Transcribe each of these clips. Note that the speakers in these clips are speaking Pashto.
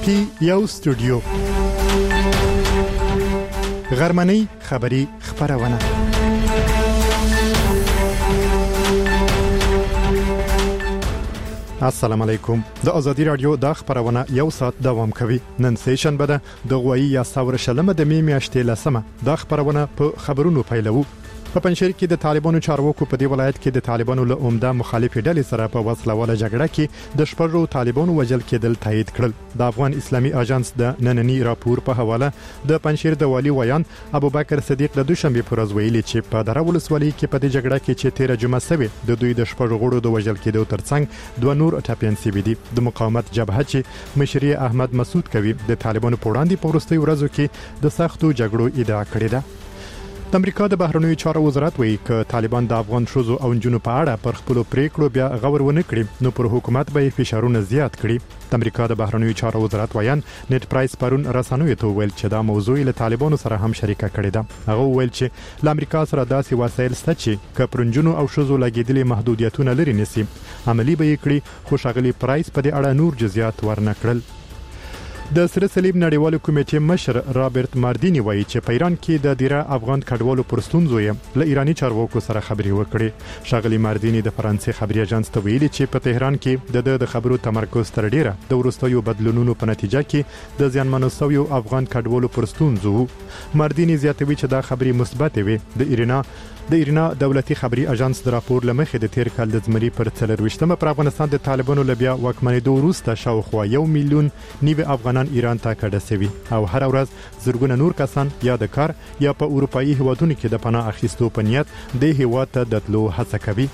پی یو سټوډیو غرمنۍ خبری خبرونه السلام علیکم د ازادي رادیو د خبرونه یو ساعت دوام کوي نن سیشن بده د غوي یا ثور شلمه د میاشتې لسمه د خبرونه په خبرونو پیلو په پنځیر کې د طالبانو چارواکو په دی ولایت کې د طالبانو له عمده مخالفي ډلې سره په وسله واله جګړه کې د شپږو طالبانو وژل کېدل تایید کړل د افغان اسلامي اژانس د نننی راپور په حواله د پنځیر د والی ویان ابوبکر صدیق د دوشنبه پر ورځ ویلي چې په دره ولسوالۍ کې په دې جګړه کې چې 13 جمعه سوي د دوی د شپږو غړو د وژل کېدو ترڅنګ دوه نور ټاپین سی بي دي د مقاومت جبهه چې مشري احمد مسعود کوي د طالبانو په وړاندې په ورستي ورځو کې د سختو جګړو ادعا کړې ده د امریکا د بهرنیو چارو وزارت وایي چې طالبان د افغان شوزو او جنونو په اړه پر خپل پریکړو بیا غور ونه کړي نو پر حکومت به فشارونه زیات کړي د امریکا د بهرنیو چارو وزارت وایي نت پرایس پرون رسنوي ته ویل چې دا موضوع له طالبانو سره هم شریکه کړې ده هغه ویل چې ل امریکا سره داسې وسایل شته چې کپرنجونو او شوزو لګیدلې محدودیتونه لري نسی عملی به کړي خو شغلي پرایس په دې اړه نور جزئیات ورنکړل د سره صلیب نړیوال کمیټې مشر رابرټ ماردینی وایي چې په ایران کې د ډیره افغان کډوالو پرستونزو یې له ایرانی چارواکو سره خبري وکړي شاغلی ماردینی د فرانسې خبري اژانس ته ویلي چې په تهران کې د خبرو تمرکز تر ډیره د ورستیو بدلونونو په نتیجه کې د زیانمنو شویو افغان کډوالو پرستونزو ماردینی زیاتوي چې دا خبري مثبت وي د ایرنا دولتي خبري اژانس د راپور لمخې د تیر کال د زمري پر 23مه پر افغانستان د طالبانو لبیا وکمنېدو وروسته شاوخوا 1 میلیون نیو افغانان ایران ته کډه سوي او هر ورځ زرګونه نور کسان یا د کار یا په اروپאי هیوادونو کې د پناه اخیستو په نیت د هیواد ته د تلو هڅه کوي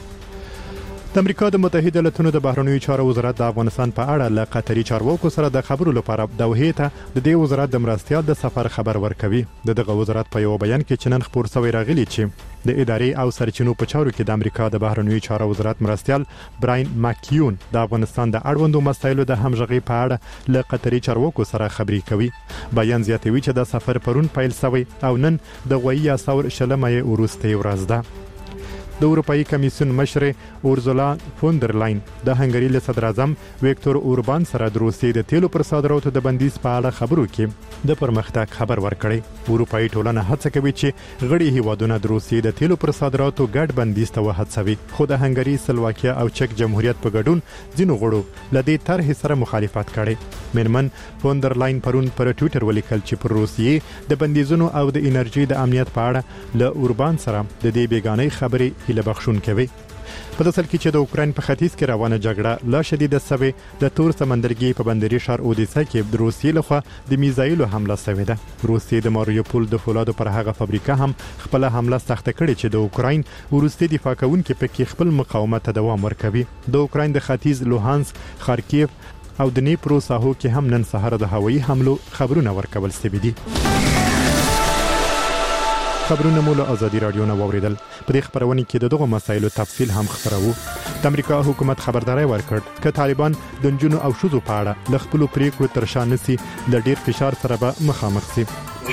د امریکا د متحده ایالاتونو د بهرنیو چارو وزارت د افغانستان په اړه له قطري چارواکو سره د خبرو لپاره دوحه ته د دې وزارت د مرستيال د سفر خبر ورکوي دغه وزارت په یو بیان کې چنن خبر سوی راغلی چې د ادارې او سرچینو په چارو کې د امریکا د بهرنیو چارو وزارت مرستيال براین ماکیون د افغانستان د اړوندو مسایلو د همغږي په اړه له قطري چارواکو سره خبري کوي بیان زیاتوي چې د سفر پرون پیل شوی او نن د غوي ثور شلمه ورسته ورځ ده د اروپאי کمیسیون مشر اورزولا فوندر لاین د هنګری له صدر اعظم ویکتور اوربان سره د روسیې د تیلو پر صادراتو د بندیز په اړه خبرو کې د پرمختګ خبر ورکړي اروپאי ټولنه هڅه کوي چې غړي هیوادونه د روسیې د تیلو پر صادراتو ګډ بندیز ته وهڅوي خو د هنګری سلواکیا او چک جمهوریت په ګډون ځینو غړو لدې طرح سره مخالفت کړي منمن فوندر لاین پرون پر ټوئیټر ولیکل چې پر روسیې د بندیزونو او د انرژي د امنیت په اړه له اوربان سره د دې بیگانې خبرې هله بخښون کوي په داسل کې چې د اوکرين په ختیځ کې روانه جګړه لا شدیده سوي د تور سمندرګي په بندري شهر اودیسا کې د روسیې لخوا د میزایلو حمله شوې ده روسیې د ماریوپول د فولادو پر هغه فابریکه هم خپل حمله سخت کړې چې د اوکرين ورستي دفاع کوونکي په کې خپل مقاومت ته دوام ورکوي د اوکرين د ختیځ لوهانسک خارکیف او د نیپرو ساحو کې هم نن سهار د هوایي حملو خبرونه ورکول شوي دي خبرونه مو له ازادي رادیو نه ووریدل په دې خبرونه کې دغه مسایلو تفصیل هم خبرو د امریکا حکومت خبرداري ورکړ چې طالبان د جنونو او شوزو په اړه ل خپل پریکړو تر شا نسی ل ډیر فشار سره به مخامخ شي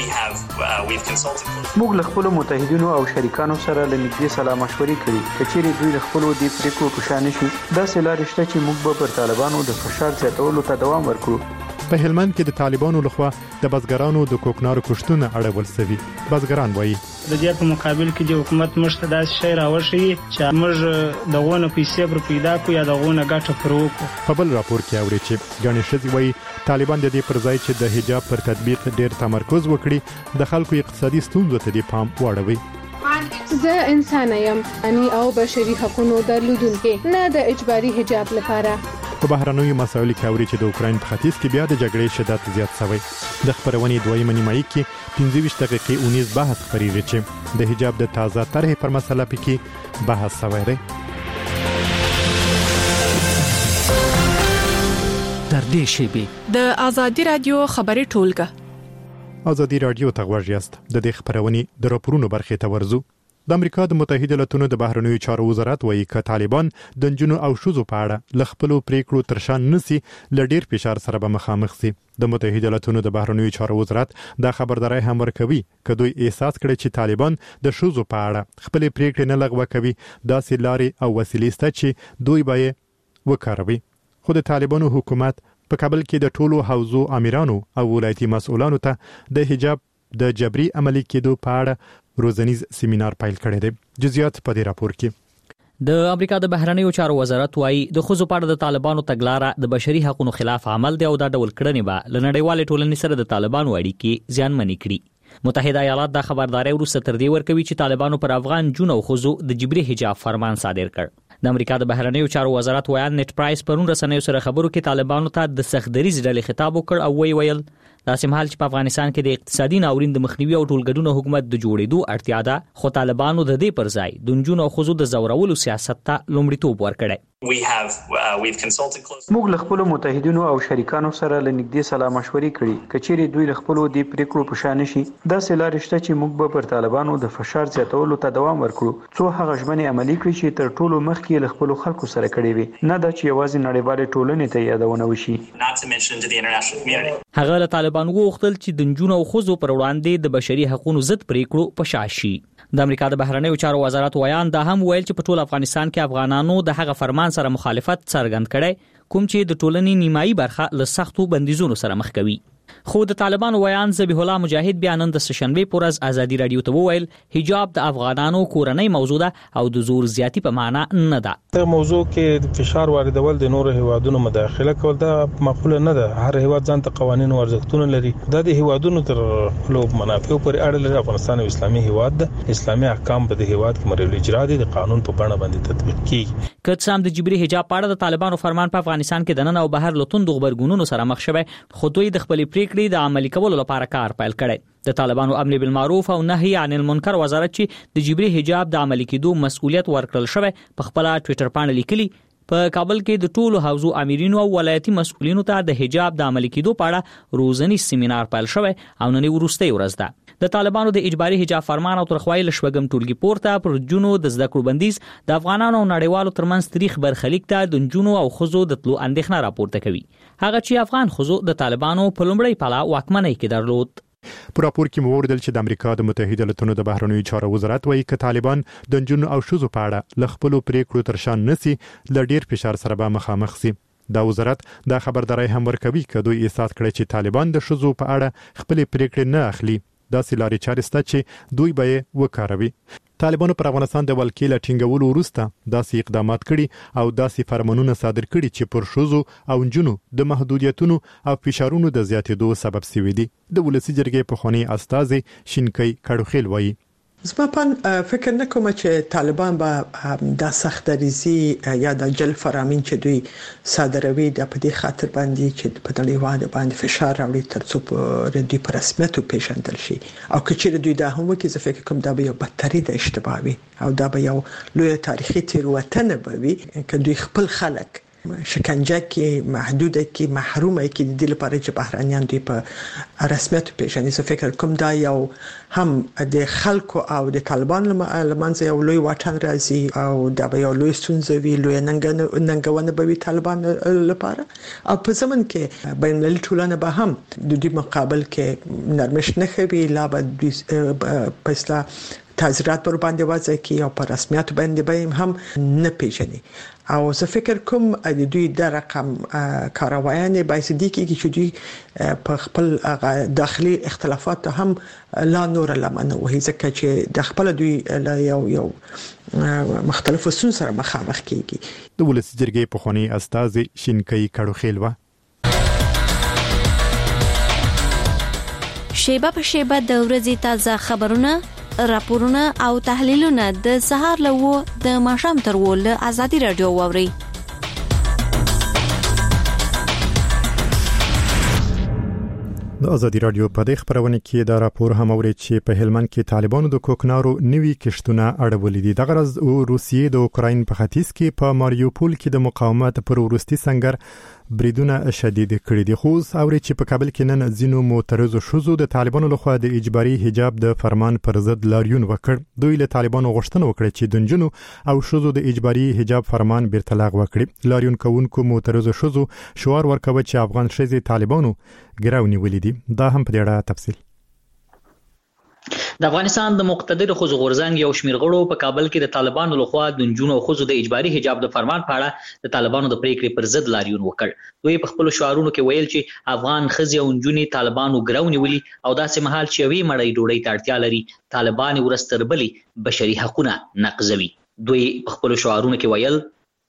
موږ له خپل متحدینو او شریکانو سره له نږدې سلا مشورې کړې کچېری دوی له خپل د پریکړو په شان شي دا سلار شته چې موږ به پر طالبانو د فشار زیاتولو ته دوام ورکړو په هلمند کې د طالبانو لخوا د بزګرانو د کوکنارو کښتونه اړول شوي بزګران وایي د دې په مقابل کې د حکومت مشته داسې شی راوښي چې موږ دغونه پیسې پر پیدا کو یا دغونه ګټه پروکو په بل راپور کې اوري چې ګڼې شذ وایي طالبان د دې پر ځای چې د حجاب پر تطبیق ډیر تمرکز وکړي د خلکو اقتصادي ستونزو ته د پام واړوي زه انسان یم او بشري حقوقو درلودونکي نه د اجباري حجاب لپاره په بهرنیو مسایلو کې اوري چې د اوکرين په ختیځ کې بیا د جګړې شدت زیات شوی د خبرونې دویمه نیمایي کې 15 دقیقې 19 بحث خبرېږي چې د حجاب د تازه طرح پر مسله کې بحث شوی دی در دې شیبه د ازادي رادیو خبري ټولګه ازادي رادیو ته ورجاست د دې خبرونې د راپورونو برخې ته ورزو د امریکا د متحده ایالاتونو د بهرنیو چارو وزارت وایي چې طالبان د جنونو او شوزو په اړه ل خپل پریکړو تر شا نسی ل ډیر فشار سره به مخامخ شي د متحده ایالاتونو د بهرنیو چارو وزارت دا خبرداري هم ورکوي چې دوی احساس کړي چې طالبان د شوزو په اړه خپل پریکړې نه لغوه کوي داسې لارې او وسیلې ست چې دوی به وکاروي خو د طالبانو حکومت په کابل کې د ټولو حوزو امیرانو او ولایتي مسؤلانو ته د حجاب د جبري عملي کېدو په اړه روزنیز سیمینار پیل کړی دی. جزئیات په دې راپور کې. د امریکا د بهرنیو چارو وزارت وايي د ښځو په اړه د طالبانو تګلاره د بشري حقوقو خلاف عمل دی او دا ډول کړنې به له نړیوالې ټولنې سره د طالبانو اړیکې زیانمنې کړي. متحده ایالات د خبرداري وروسته تر دې ورکوي چې طالبانو پر افغان جون او ښځو د جبري حجاب فرمان صادر کړ. د امریکا د بهرنیو چارو وزارت ویان نت پرایس پرون رسنیو سره خبرو کې طالبانو ته د سختدریز ډلې خطاب وکړ او ویل دا سمحال چې په افغانستان کې د اقتصادي ناورین د مخنیوي او ټولګډون حکومت د جوړېدو اړتیا ده، خو طالبانو د دې پر ځای د نجونو او ښځو د زورولو سیاست ته لومړیتوب ورکړی. موږ له خپل متحدینو او شریکانو سره لنږدې سلا مشورې کړې کچېری دوی له خپل د پریکړو په شان شي دا سلار شته چې موږ به پر طالبانو د فشار زیاتولو ته دوام ورکړو څو هغه ژمنې عملي کړي چې تر ټولو مخکې له خپل خلکو سره کړې وي، نه دا چې یوازې نړیوالې ټولنې ته یادونه وشي. هغه له طالبانو وغوښتل چې د نجونو او ښځو پر وړاندې د بشري حقوقو ضد پریکړو په شا شي. د امریکا د بهرنیو چارو وزارت ویان دا هم ویل چې په ټول افغانستان کې افغانانو د هغه فرمان سره مخالفت څرګند کړي کوم چې د ټولنې نیمایي برخه له سختو بندیزونو سره مخ کوي. خو د طالبانو ویان ذبیح الله مجاهد بیا نن د سشنبه پورز ازادي رادیو ته وویل حجاب د افغانانو کورنۍ موضوع ده او د زور زیاتی په معنا نه ده. د موضوع کې د فشار واردول د نورو هیوادونو مداخله کول دا معقوله نه ده. هر هیواد ځان ته قوانين او ارزښتونه لري. دا د هیوادونو تر لوب منافع پر اړه لري. افغانستان یو اسلامي هیواد ده. اسلامي احکام په دې هیواد کې مرول اجرا دي د قانون په بڼه باندې تطبیق کیږي. که څه هم د جبري حجاب په اړه د طالبانو فرمان په افغانستان کې د نن او بهر لتون د خبرګونونو سره مخ شوی، خو دوی د خپل پریکړې د عملي کولو لپاره کار پیل کړی. د طالبانو امر بالمعروف او نهي عن المنکر وزارت چې د جبري حجاب د عملي کېدو مسؤلیت ورکړل شوی په خپل ټوئیټر باندې لیکلي په کابل کې د ټولو حوزو امیرینو او ولایتي مسؤلینو ته د حجاب د عملي کېدو په اړه روزنی سیمینار پیل شوی او نن وروستۍ ورځ ده. د طالبانو د اجباري حجاب فرمان او ترخوای له شوګم ټولګي پورته پر جنو د زده کړو بندیز د افغانانو او نړیوالو ترمنځ تاریخ برخلیک ته د جنو او خزو د تلو اندېښنه راپورته کوي. هغه چې افغان خزو د طالبانو په لومړی پاله واکمنۍ کې درلود. په راپور کې موردل چې د امریکا د متحده ایالاتونو د بهرنیو چارو وزارت وايي چې طالبان د جنو او شوزو په اړه ل خپل پریکړو ترشان نسی ل ډیر فشار سره به مخامخ سي. دا وزارت دا خبرداري هم ورکوي چې دوی احساس کړي چې طالبان د شوزو په اړه خپل پریکړې نه اخلي. دا سلاري چارسته چې دوی به وکاروي. طالبانو پر افغانستان د ولکې لا ټینګولو وروسته داسې اقدامات کړي او داسې فرمانونه صادر کړي چې پر شوزو او جنو د محدودیتونو او فشارونو د زیاتېدو سبب شوي دي. د ولسی جرګې په خوني استاذ شینکي کډوخیل وایي زما په فکر نه کوم چې طالبان به د سختریزي یا د جل فرامین چې دوی صادروي د په دې خاطر باندې چې په نړیوال باندې فشار راوړي ترڅو په ردی پر رسمیت پیژندل شي او کچېره دوی دا هم وکړي زه فکر کوم دا به یو بدتري د اشتباهي او دا به یو لوی تاریخي تیروتنه به وي چې دوی خپل خلک شکنجه کې محدوده کې محرومه کې د دې لپاره چې بهرانيان دوی په رسمیت پیژني. زه فکر کوم دا یو هم د خلکو او د طالبان لمنځه یو لوی واټن راځي او دا به یو لوی ستونزه وي، لوی ننګونه به وي طالبان لپاره او په زمن کې بین المللي ټولنه به هم د دې مقابل کې نرمش نه کوي لا به په اصطلاح تعزیرات پر باندې وځي کې او په رسمیت باندې به هم نه پیژني. او زه فکر کوم د دوی د رقم کاروایانه بایسدي کې چې دوی په خپل داخلي اختلافات هم لا نور لمنه وهي ځکه چې د خپل دوی یو مختلفو سن سره مخامخ کیږي. د ولسی جرګې په خوني استاذ شینکي کډوخیل و شیبه په شیبه د ورځې تازه خبرونه، راپورونه او تحلیلونه د سهار لوو د ماښام تر ول ازادي رادیو ووري. د ازادي رادیو په دې خبرونه کې دا راپور هم اوري چې په هلمند کې طالبانو د کوکنارو نوي کشتونه اړولې دي. د غرض روسیې د اوکراین په ختیځ کې په ماریوپول کې د مقاومت پر وروستي سنگر بریدونه شدید کړي دي. خو اوري چې په کابل کې نن ځینو معترضو شوزو د طالبانو لخوا د اجباري حجاب د فرمان پر ضد لاریون وکړ. دوی له طالبانو غوښتنه وکړه چې د جنونو او شوزو د اجباري حجاب فرمان بیرته لغوه کړي. لاریون کوونکو معترضو شوزو شعار ورکوي چې افغان ښځې طالبانو ګراونی ولیدي. دا هم په دې اړه تفصیل د افغانستان د مقتدر ښځو غورځنګ یو شمېر غړو په کابل کې د طالبانو لخوا د نجونو او ښځو د اجباري حجاب د فرمان په اړه د طالبانو د پریکړې پر ضد لاریون وکړ. دوی په خپل شعارونو کې ویل چې افغان ښځې او نجونې طالبانو ګرو نیولي او داسې مهال چې یوې مړۍ ډوډۍ ته اړتیا لري طالبان ورځ تر بلې بشري حقونه نقضوي. دوی په خپل شعارونو کې ویل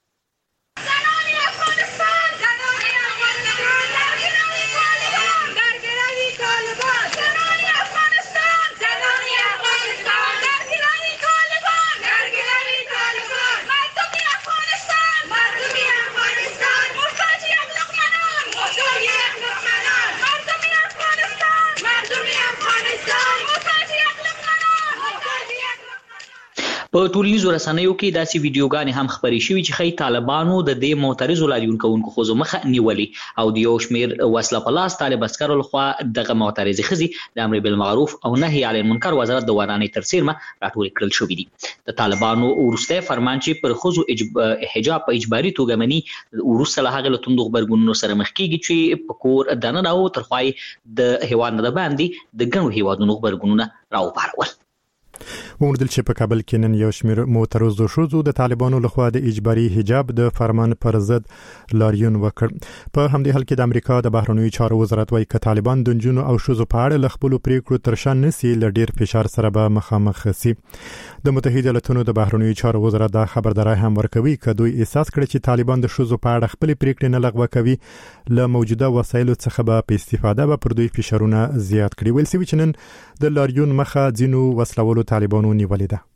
په ټولنیزو رسنیو کې داسې ویډیوګانې هم خپرې شوې چې ښایي طالبانو د دې معترضو لاریون کوونکو ښځو مخه نیولې او د یو شمېر وسله په لاس طالب عسکرو لخوا دغه معترضې ښځې د امر بالمعروف او نهي عن المنکر وزارت د ودانۍ تر څیرمه راټولې کړل شوې دي. د طالبانو وروستی فرمان چې پر ښځو حجاب په اجباري توګه مني وروسته له هغې له توندو غبرګونونو سره مخ کېږي چې په کور دننه او تر خوا یې د هېواد نه د باندې د ګڼو هېوادونو غبرګونونه راوپارول. وموندل چې په کابل کې نن یو شمېر معترضو ښځو د طالبانو لخوا د اجباري حجاب د فرمان پر ضد لاریون وکړ. په همدې حال کې د امریکا د بهرنیو چارو وزارت وايي چې طالبان د نجونو او ښځو په اړه له خپلو پریکړو تر شا نسي له ډیر فشار سره به مخامخ شي. د متحده ایالاتونو د بهرنیو چارو وزارت دا خبرداري هم ورکوي چې دوی احساس کړي چې طالبان د ښځو په اړه خپل پریکړې نه لغوه کوي له موجوده وسایلو څخه به په استفاده به پر دوی فشارونه زیات کړي. ویل شوی چې نن د لاریون مخه ځینو وسلوالو طالبانو نیولې ده.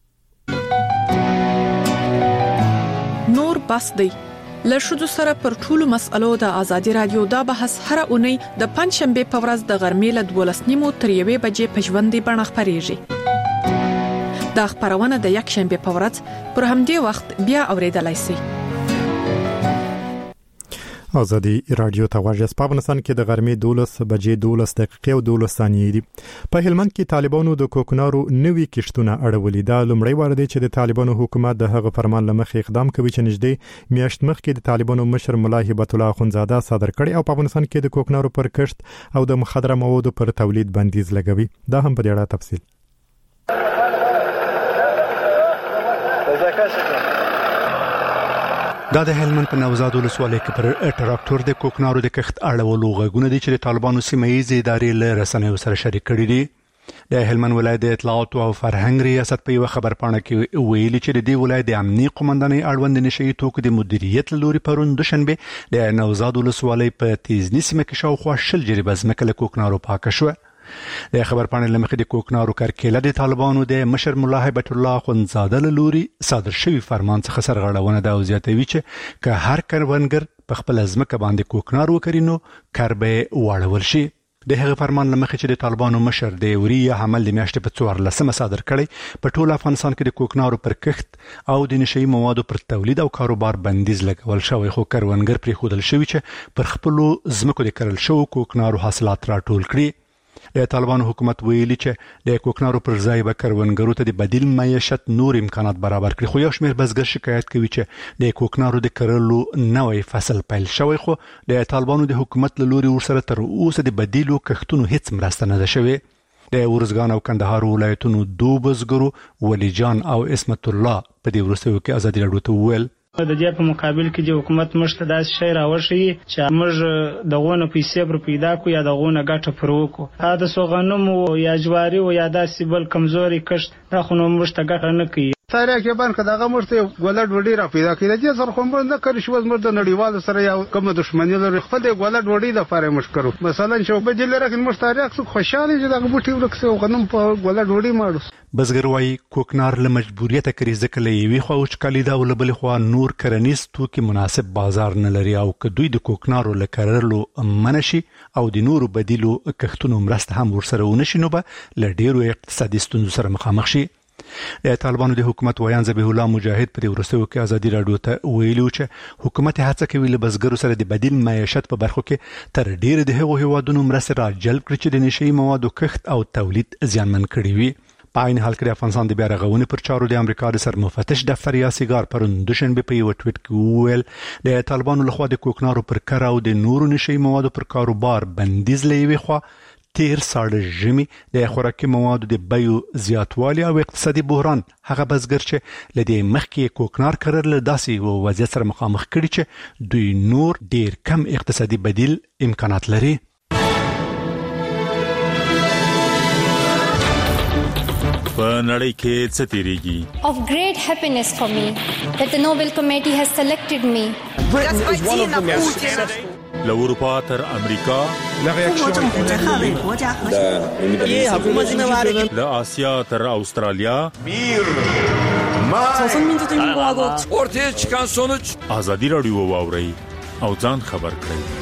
نور بس دی له ښځو سره پر ټولو مسألو د ازادي رادیو دا بحث هر اونۍ د پنځشنبه په ورځ د غرمې له 12:30 تر 1 بجې په ژوندۍ بڼه خپرېږي. دا خبرونه د یکشنبه په ورځ پر همدې وخت بیا اوریدلای شئ. ازادي رادیو ته واجس په افغانستان کې د غرمې 12 بجې 12 دقیقې او 12 ثانیې دي. په هلمند کې طالبانو د کوکنارو نوي کښتونه اړولې. دا لومړی وار دی چې د طالبانو حکومت د هغه فرمان لمخې اقدام کوي چې نږدې میاشت مخکې د طالبانو مشر ملا هبت الله اخونزاده صادر کړي او په افغانستان کې د کوکنارو پر کښت او د مخدره موادو پر تولید بندیز لګوي. دا هم په دې اړه تفصیل دا د هلمند په نوزاد ولسوالۍ کې پر ټراکټور د کوکنارو د کښت اړولو غږونه دي چې د طالبانو سیمه‌ییزې ادارې له رسنیو سره شریک کړي دي. د هلمند ولایت د اطلاعات او فرهنګ ریاست په یو خبرپاڼه کې ویلي چې د دې ولایت د امنیي قومندانۍ اړوند نشئی توکو د مدیریت لوري پرون دوشنبه د نوزاد ولسوالۍ په تیزنی سیمه کې شاوخوا 20 جریبه ځمکه له کوکنارو پاکه شوه. د خبرپاڼې لمخې د کوکنارو کرکیله د طالبانو د مشر ملا هبت الله اخونزاده لوري صادر شوی فرمان څخه سرغړونه ده او زیاتوي چې که هر کروندګر په خپل ځمکه باندې کوکنار وکړي نو کربه واړول شي. د هغه فرمان لمخې چې د طالبانو مشر د یوریا حمل د میاشتې په 14 صادر کړي په ټول افغانستان کې د کوکنارو پر کښت او د نشئی موادو پر تولید او کاروبار بندیز لګول شوی خو کروندګر پرې خودل شوی چې پر خپل ځمکو د کرل شوی کوکنارو حاصلات راټول کړي. د طالبانو حکومت ویلي چې د کوکنارو پر ځای به کروندګرو ته د بدیل معیشت نور امکانات برابر کړي. خو یو شمېر بزګر شکایت کوي چې د کوکنارو د کرلو نوې فصل پیل شوی خو د طالبانو د حکومت له لوري ورسره تر اوسه د بدیلو کښتونو هیڅ مرسته نه ده شوې. د ورزګان او کندهار ولایتونو دوه بزګرو ولی جان او اسمت الله په دې ورسېو کې ازادي راډیو ته وویل د دې په مقابل کې د حکومت مشته داسې شی راوښي چې موږ دغونه پیسې پر پیدا کو یا دغونه ګټه پر وکړو. د سوغنمو یا جواري او یا داسې بل کمزوري کښت دا خو نو موږ ته ګټه نه کوي. ساره کې باندې دغه مرته ګولډ وډی را پیدا کړي چې سر کوم نه کړی شو زموږ د نړیوال سره یو کوم دښمنی لري خپل ګولډ وډی د فاره مشکرو مثلا شو به جل راکن مشتاریک څو خوشاله چې دغه بوټي ورکسو غنم په ګولډ وډی ماړو. بزګر وايي کوکنار له مجبوریت کړي ځکه له یوې خوا وچکالي دا ولبل خو نور کرنیز توکي مناسب بازار نه لري او که دوی د کوکنارو لکرلو منشي او د نورو بدیلو کښتونو مرسته هم ورسره ونشي نو به ل ډیرو اقتصادي ستونزو سره مخامخ شي. د طالبانو د حکومت ویان ذبیح الله مجاهد په دې ورسېو کې ازادي راډیو ته ویلو چې حکومت هڅه کوي له بزګرو سره د بدیل معیشت په برخو کې تر ډیره د هغو هیوادونو مرسته را جلب کړي چې د نشئی موادو کښت او تولید زیانمن کړي وي. په عین حال کې د افغانستان د بیا رغونې پر چارو د امریکا د سرمفتش دفتر یاسیګار پرون دوشنبه په یو ټویټ کې وویل د طالبانو لخوا د کوکنارو پر کار او د نورو نشئی موادو پر کاروبار بندیز لوي خو تیر ساړه ژمي د خوراکي موادو د بیو زیاتوالی او اقتصادي بحران هغه بزګر چې لدی مخکې کوکنار کرل داسې و وضعیت سره مخامخ کړي چې دوی نور ډیر کم اقتصادي بدیل امکانات لري. په نړۍ کې څه تیریږي؟ Of great happiness for me that the Nobel Committee has selected me. له اروپا تر امریکا، له آسیا تر استرالیا، ortaya çıkan sonuç ازادي رادیو واوري او ځان خبر کړئ.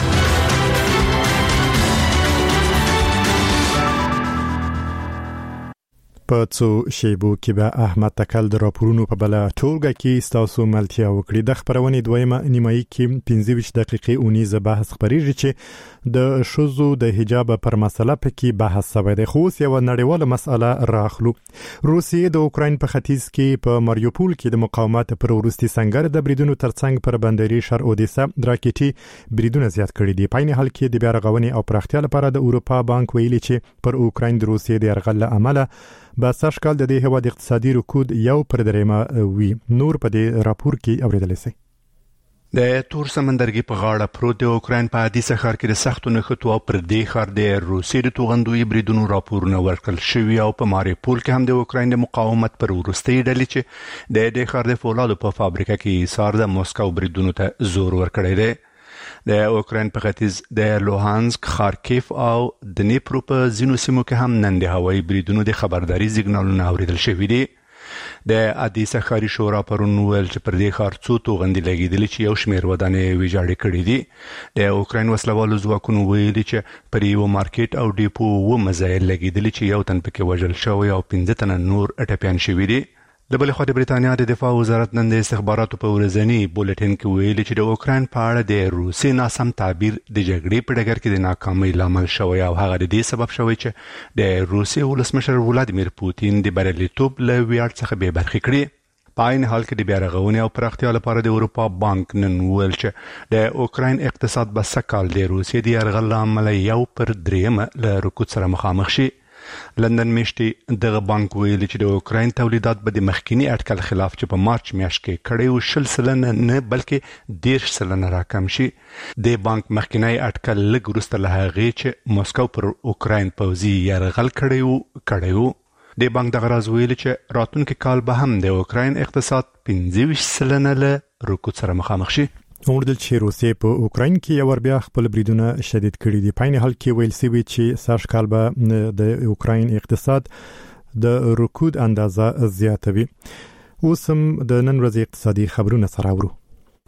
په څو شیبو کې به احمد تکل د راپورونو په بل ټولګه کې تاسو ملتیا وکړي. د خبرونې دویمه نیمایي کې 15 دقیقې اونیزه بحث خبرېږي چې د شوزو د حجاب پر مسله پکې بحث شوی دی. خو یو نړیواله مسله راخلو. روسیې د اوکراین په ختیځ کې په ماریوپول کې د مقاومت پر وروستي سنگر د بریدونو ترڅنګ پر بندري شهر اودیسا راکټي بریدونه زیات کړي دي. په عین حال کې د بیا رغونې او پراختیا لپاره د اروپا بانک ویلي چې پر اوکراین د روسیې د یرغل له امله به سږکال د دې هیواد اقتصادي رکود یو پر درېمه وي. نور په دې راپور کې اوریدل شي. د تور سمندرګي په غاړه پروت د اوکراین په اودیسا ښار کې د سختو نښتو او پر دې ښار د روسیې د توغندوی بریدونو راپورونه ورکړل شوي او په ماریوپول کې هم د اوکراین د مقاومت پر وروستي ډلې چې د دې ښار د فولادو په فابریکه کې ایثار د موسکو بریدونو ته زور ورکړی دی. د اوکراین په ختیځ د لوهانسک، خارکیف او دنیپرو په ځینو سیمو کې هم نن د هوایي بریدونو د خبرداري سیګنالونه اوریدل شوي دي. د اودیسا ښاري شورا پرون ویل چې پر دې ښار څو توغندي لګېدلې چې یو شمېر ودانۍ ویجاړې کړې دي. د اوکراین وسلوالو ځواکونو ویلي چې پر یو مارکیټ او ډیپو و مزایل لګېدلې چې یو تن پکې وژل شوی او 15 تنه نور اټپیان شوي دي. د بل خوا د بریتانیا د دفاع وزارت نن د استخباراتو په ورځنی بولټین کې ویلي چې د اوکراین په اړه د روسي ناسم تعبیر د جګړې په ډګر کې د ناکامۍ لامل شوی او هغه د دې سبب شوی چې د روسي ولسمشر ولادیمیر پوتین د بریالیتوب له ویاړ څخه بې برخې کړي. په عین حال کې د بیا رغونې او پراختیا لپاره د اروپا بانک نن ویل چې د اوکراین اقتصاد به سږکال د روسي د یرغل له امله یو پر درېیمه له رکود سره مخامخ شي. لندن میشتي دغه بانک ویلي چې د اوکراین تولیدات به د مخکینی اټکل خلاف چې په مارچ میاشت کې کړي 60% نه بلکې 10% راکم شي. د بانک مخکینی اټکل لږ وروسته له هغې چې موسکو پر اوکراین پوځي یرغل کړی. د بانک دغه راز ویلي چې راتلونکي کال به هم د اوکراین اقتصاد 15% له رکود سره مخامخ شي. اوردل چې روسیې په اوکراین کې یو بیا خپل بریدونه شدید کړي دي. په عین حال کې ویل شوی چې سږکال به د اوکراین اقتصاد د رکود اندازه زیاتوي. اوس هم د نن ورځې اقتصادي خبرونه سره ورو.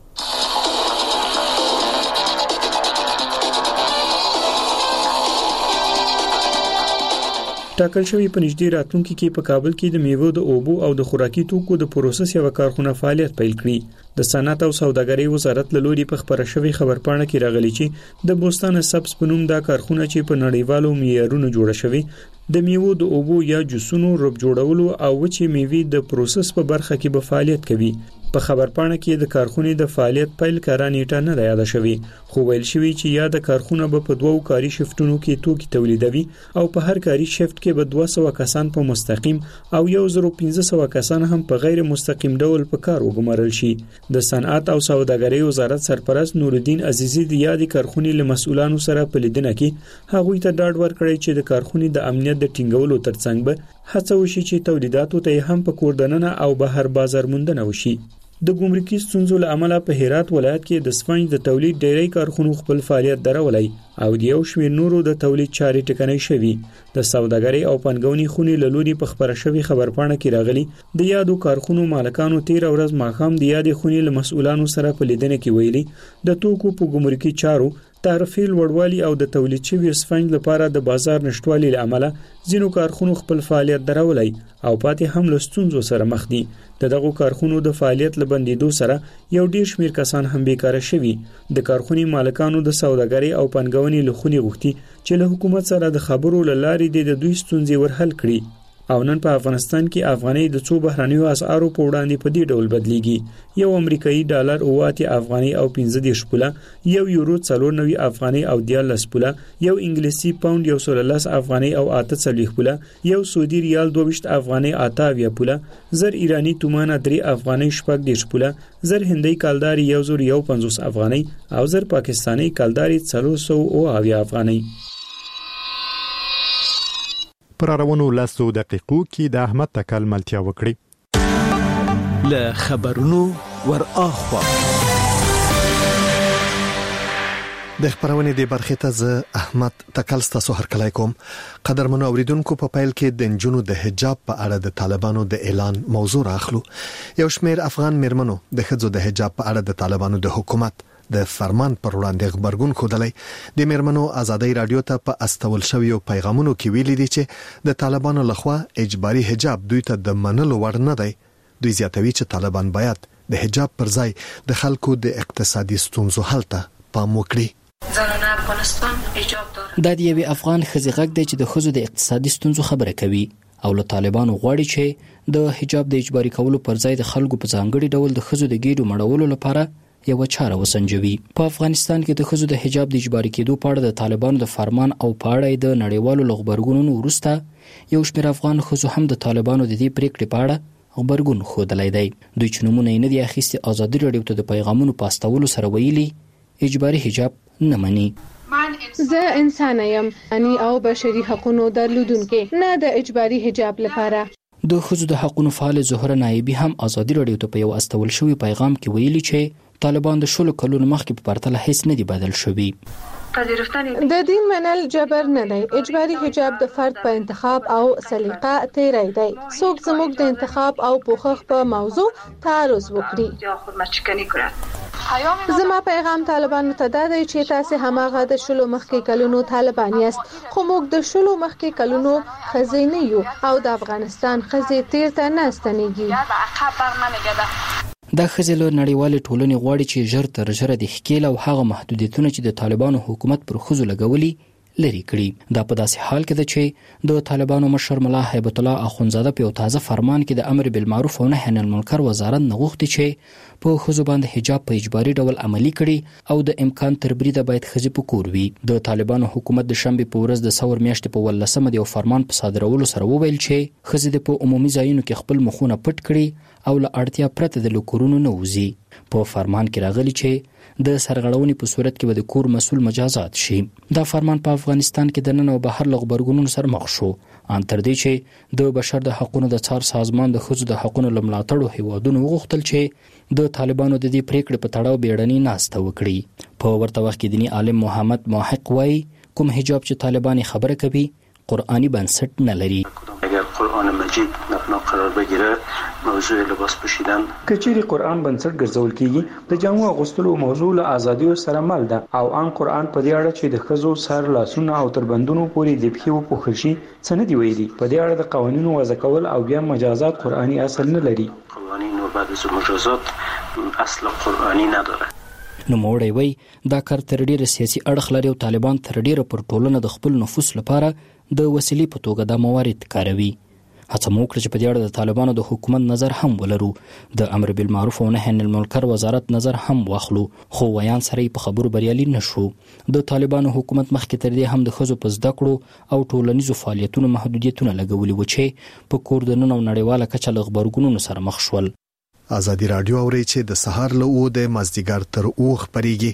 ټاکل شوی په نږدې راتلونکي کې په کابل کې د میوو د اوبو او د خوراکي توکو د پروسس یو کارخونه فعالیت پیل کړي. د صنعت او سوداګرۍ وزارت له لوري په خبره شوی خبرپاڼه کې راغلی چې د بوستان سبز په نوم دا کارخونه چې په نړیوالو معیارونو جوړه شوی د میوو د اوبو یا جوسونو رب جوړولو او وچې میوې د پروسس په برخه کې به فعالیت کوي. په خبرپاڼه کې د کارخونې د فعالیت پیل کارا نیټه نه یاد شوی، خو ویل شوی چې یا د کارخونه به په 2 کاري شفټونو کې توکي تولیدوي او په هر کاري شفټ کې به 200 کسان په مستقیم او 1500 کسان هم په غیر مستقیم ډول په کار وګمارل شي. د صنعت او سوداګرۍ وزارت سرپرست نورالدین عزیزی د یادې کارخونې له مسؤلانو سره په لیدنه کې هغوی ته ډاډ ورکړی چې د کارخونې د امنیت د ټینګولو ترڅنګ به هڅه وشي چې تولیداتو ته هم په کوردننه او بهر بازار موندنه وشي. د ګمرکي ستونزو له امله په هرات ولایت کې د سپنج د تولید ډیری کارخونو خپل فعالیت درولای او د یو شمېر نورو د تولید چارې ټکنۍ شوي. د سوداګرۍ او پنګونې خونې له لوري په خبره شوی خبرپاڼه کې راغلي د یادو کارخونو مالکانو 13 ورځ ماښام د یادې خونې له مسؤلانو سره په لیدنه کې ویلي د توکو په ګمرکي چارو تعرفي لوړوالي او د تولید شوی سپنج لپاره د بازار نشټوالي له امله ځینو کارخونو خپل فعالیت درولای او پاتې هم له ستونزو سره مخ دي. دغه کارخونو د فعالیت لبندیدو سره یو ډیر شمیر کسان هم بیکاره شوي. د کارخونې مالکانو د سوداګرۍ او پنګونې لخونی غوښتي چې له حکومت سره د خبرو لارې د دوی ستونزې ورحل کړي. او نن په افغانستان کې افغاني د څو بهرانيو اسعارو په وړاندې په دې ډول بدليږي. یو امریکایي ډالر 8 افغاني او 15 پوله، یو یورو 94 افغاني او 14 پوله، یو انګلیسي پاوند 110 افغاني او 48 پوله، یو سعودي ریال 22 افغاني 28 پوله، زر ایرانی تومان 3 افغاني 14 پوله، زر هندي کالداري 1050 افغاني او زر پاکستاني کالداري 400 افغاني. پر روانو لاسو دقیقو کې د احمد تکل ملتیا وکړي. له خبرونو ور اخوا د خبرونه د برخه ته ز احمد تکل تاسو هر کله کوم. قدرمنو اوریدونکو په پیل کې د جنونو د حجاب په اړه د طالبانو د اعلان موضوع راخلو. یو شمېر افغان میرمنو د خځو د حجاب په اړه د طالبانو د حکومت د فرمان پر وړاندې خبرګون خودلای. د میرمنو ازادي رادیو ته په استول شویو پیغامونو کې ویلي دي چې د طالبانو لخوا اجباري حجاب دوی ته د منلو وړ نه دی. دوی زیاتوي چې طالبان باید د حجاب پر ځای د خلکو د اقتصادي ستونزو حل ته پام وکړي. زنانه افغانستان حجاب داره. د دې افغان خزي غږ دی چې د خزو د اقتصادي ستونزو خبره کوي او له طالبانو غواړي چې د حجاب د اجباري کولو پر ځای د خلکو په ځانګړي ډول د خزو د ګېډو مړولو لپاره یو چاره وسنجوي. په افغانستان کې د خزو د حجاب د اجباري کېدو په اړه د طالبانو د فرمان او په اړه د نړیوالو لغبرګونونو وروسته یو شمېر افغان خزو هم د طالبانو د دې پریکړې په اړه خبرګون خوده دی. دوی چې نمونه نه دي اخیستي ازادي رادیو ته د پیغامونو پاستولو سره ویلي اجباري حجاب نه مني. زه انسان یم اني او بشري حقوقو درلودونکو نه د اجباري حجاب لپاره. د خزو د حقوقو فعال زهره نایبی هم ازادي رادیو ته په یو استول شوی پیغام کې ویلي چې طالبان د شلو کلونو مخکې په پرتله هیڅ نه دی بدل شوی. د دین منل جبر نه دی. اجباري حجاب د فرد په انتخاب او سلیقه تیری دی. څوک زموږ د انتخاب او پوښښ په موضوع تعرض وکړي. زما پیغام طالبانو ته دا دی چې تاسو هماغه د شلو مخکې کلونو طالبان یاست، خو موږ د شلو مخکې کلونو خزینه یو او د افغانستان خزې تیر ته نه ستنېږي. دا خزې له نړیوالې ټولنې غواړي چې ژر تر ژره د ښکېل او هغه محدودیتونه چې د طالبانو حکومت پر خزو لګولي لري کړي. دا په داسې حال کې ده چې د طالبانو مشر ملا هیبت الله اخونزاده په یو تازه فرمان کې د امر بالمعروف او نهي عن المنکر وزارت نغوښتي چې په خزو باندې حجاب په اجباري ډول عملی کړي او د امکان تر بریده باید خزې په کور وي. د طالبانو حکومت د شنبه په ورځ د ثور میاشتې په 18 د یو فرمان په صادرولو سره وویل چې خزې په عمومي ځایونو کې خپل مخونه پټ کړي او له اړتیا پرته د لکورونو نه وځي. په فرمان کې راغلي چې د سرغړونې په صورت کې به د کور مسول مجازات شي. دا فرمان په افغانستان کې د نن او بهر لغبرګونونو سره مخ شو. ان تر دې چې د بشر د حقوقو د څار سازمان د خځو د حقوقو لملاتړو هیوادونو وغوښتل چې د طالبانو د دې پریکړې په تړاو بیړني ناسته وکړي. په ورته وخت کې دینی عالم محمد محق وایي کوم حجاب چې طالبان خبره کوي قرآنی بنسټ نه لري. اگر قرآن مجید مبنا قرار بگیره موضوع لباس پوشیدن کچېری قرآن بنسټ ګرځول کیږي د جامو اغوستلو موضوع له ازادي سره مل ده او ان قرآن په دې اړه چې د خزو سر لاسونه او تربندونو پورې د بخیو په خلشي څنګه دی ویلي. په دې اړه د قوانینو وضع کول او بیا مجازات قرآنی اصل نه لري. قوانین او بعد از مجازات اصل قرآنی نداره. نو موړی وای دا کار تر ډیره سیاسي اړخ لري او طالبان تر ډیره پر ټولنه د خپل نفوذ لپاره د وسیلې په توګه د موارد کاروي. هڅه مو وکړه چې په دې اړه د طالبانو د حکومت نظر هم ولرو. د امر بالمعروف او نهي عن المنکر وزارت نظر هم واخلو، خو ویان سره په خبرو بریالي نشو. د طالبانو حکومت مخکې تر دې هم د خزو په زده کړو او ټولنیزو فعالیتونو محدودیتونه لګولي و چې په کور د نن او نړیواله کچه لغبرګونونو سره مخ شول. ازادي رادیو اوري چې د سهار له او د مازدیګر تر اوخ پریږي.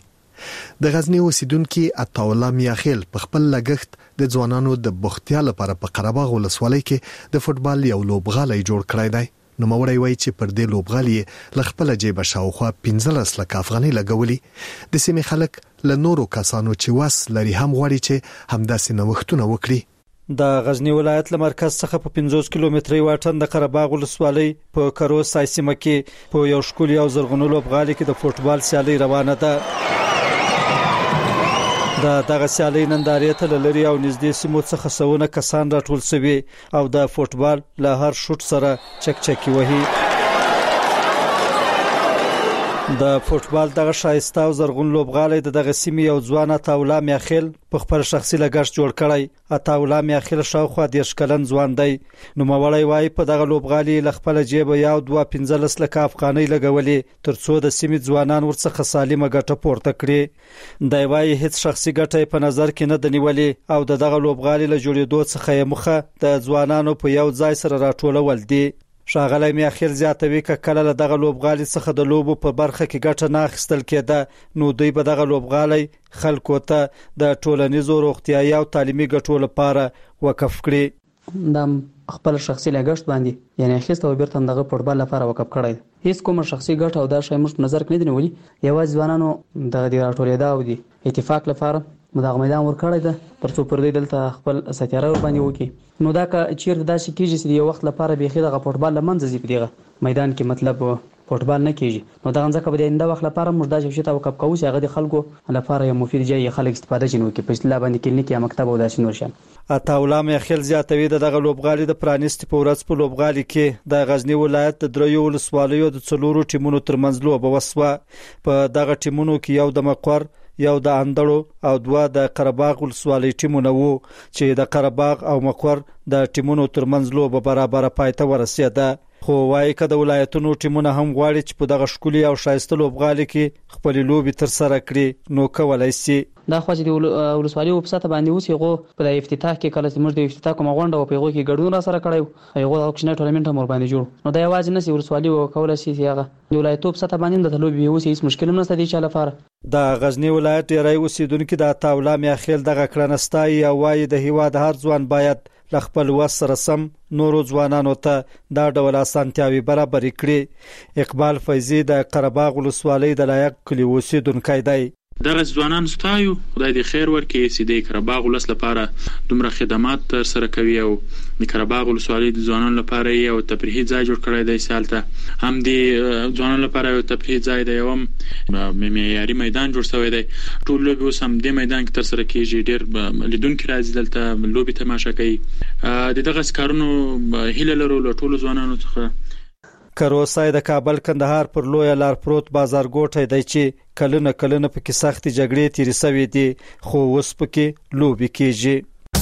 د غزنی اوسیدونکو عطاوله میاخیل په خپل لګښت د ځوانانو د بوختیا لپاره په قره باغ ولسوالۍ کې د فوتبال یو لوبغالی جوړ کړی دی. نو موړی وایي چې پر دې لوبغالي ل خپل جیب شاوخوا 15 لک افغانۍ لګولي. د سیمې خلک له نورو کسانو چې واس لري هم غواړي چې همداسې نوښتونه وکړي. د غزنی ولایت له مرکز څخه په 50 کیلومتري واټن د قره باغ ولسوالۍ په کرو سایسیمه کې په یو شکول یو زرغونو لوبغالي کې د فوتبال سیالي روانه ده. دغه سیالي نندارې ته لری او نږدې سیمو څخه سونه کسان راټول شوي او د فوتبال له هر شوټ سره چک چکی وهي. د فوټبال دغه شایسته او زرغون لوبغالی دغه سیمې یو ځوان عطاولا میاخیل په خپل شخصي لګښت جوړ کړی. عطاولا میاخیل شاوخوا 10 کلن ځوان دی. نو موړی وای په دغه لوبغالی ل خپل جیب یو 2.15 لک افغانۍ لګولې ترڅو د سیمې ځوانان ورڅخه سالمه ګټه پورته کړي. دی وای هیڅ شخصي ګټه په نظر کې نه دنیولې او دغه لوبغالی له جوړېدو څخه مخه د ځوانانو په یو ځای سره راټولول دي. شاغلی میاخیل زیاتوي ک کله دغه لوبغالی څخه د لوبو په برخه کې ګټه نه اخیستل کېده نو دوی به دغه لوبغالی خلکو ته د ټولنیزو روغتیايي او تعلیمي ګټو لپاره وقف کړي. د خپل شخصي لګښت باندې یعنی اخیست او بیرته دغه فوټبال لپاره وقف کړی. هیڅ کوم شخصي ګټه او دا شی موږ نظر کې نه دی نیولې. یوازې ځوانانو د راټولېدا او د اتفاق لپاره مداغ میدان ورکړی ده ترڅو پر دې دلته خپل ستاره ور باندې وکړي. نو دا که چیرته داسې کیږي چې یو وخت لپاره بيخي دغه فوټبال لمنځه ځي په دغه میدان کې مطلب فوټبال نه کیږي نو دا ځکه به د انده وخت لپاره موږ دا شی ته وقف کوو چې هغه د خلکو لپاره یو مفید ځای خلک استفاده جنو کې په اصطلاح باندې کلینیک یا مکتب او داسې نور شي. عطاولا میاخیل زیاتوي دغه لوبغالی د پرانیست په ورځ په لوبغالی کې د غزنی ولایت د دریو ولسوالیو د څلورو ټیمونو ترمنځ لوبه وسوه. په دغه ټیمونو کې یو د مقر یو د اندړو او دوه د قرهباغ ولسوالۍ ټیمونه وو چې د قرهباغ او مقر د ټیمونو ترمنځ لوبه برابر پایته ورسېده. خو وايي که د ولایتونو ټیمونه هم غواړي چې په دغه ښکلي او ښایسته لوبغالي کې خپل لوبي تر سره کړي نو کولای شي. دا خو چې د ولسوالۍ په ساته باندې اوس یو په افتتاح کې کله چې موږ د افتتاح کوم غونډه او پیغو کې ګډون را سره کړو یو د اکشن ټورنمنت هم ور باندې جوړ نو دا یوازې نه ولسوالۍ او کولای شي هغه د ولایتوب ساته باندې د لوبي اوس هیڅ مشکل نه ستدي چې لپاره د غزنی ولایت ډیری اوسیدونکو د عطاولا میاخیل دغه کړنستای او وايي د هیواد هر ځوان باید لخپل وسره سم نورو ځوانانو ته دا ډول اسانتیاوي برابر کړي. اقبال فیضی د قرهباغ ولسوالۍ د لایق کلی اوسیدونکو دی. دغه ځوانان ستایو خدای دې خیر ورکړي چې د قرهباغ ولس لپاره دومره خدمات تر سره کوي او د قرهباغ ولسوالۍ د ځوانانو لپاره یو تفریحي ځای جوړ کړی دی. سالته هم د ځوانانو لپاره یو تفریحي ځای دی او معیاري میدان جوړ شوی دی. ټول لوبي اوس هم د میدان کې تر سره کیږي. ډېر لیدونکو راځي دلته لوبي تماشا کوي. دغه کارونو هیله لرو له ټولو ځوانانو څخه. کروسای د کابل کندهار پر لوی لار پروت بازار ګوټی دی چې کلونه پکې سختي جګړې تیرې سوي دي خو اوس پکې لوبي کیږي.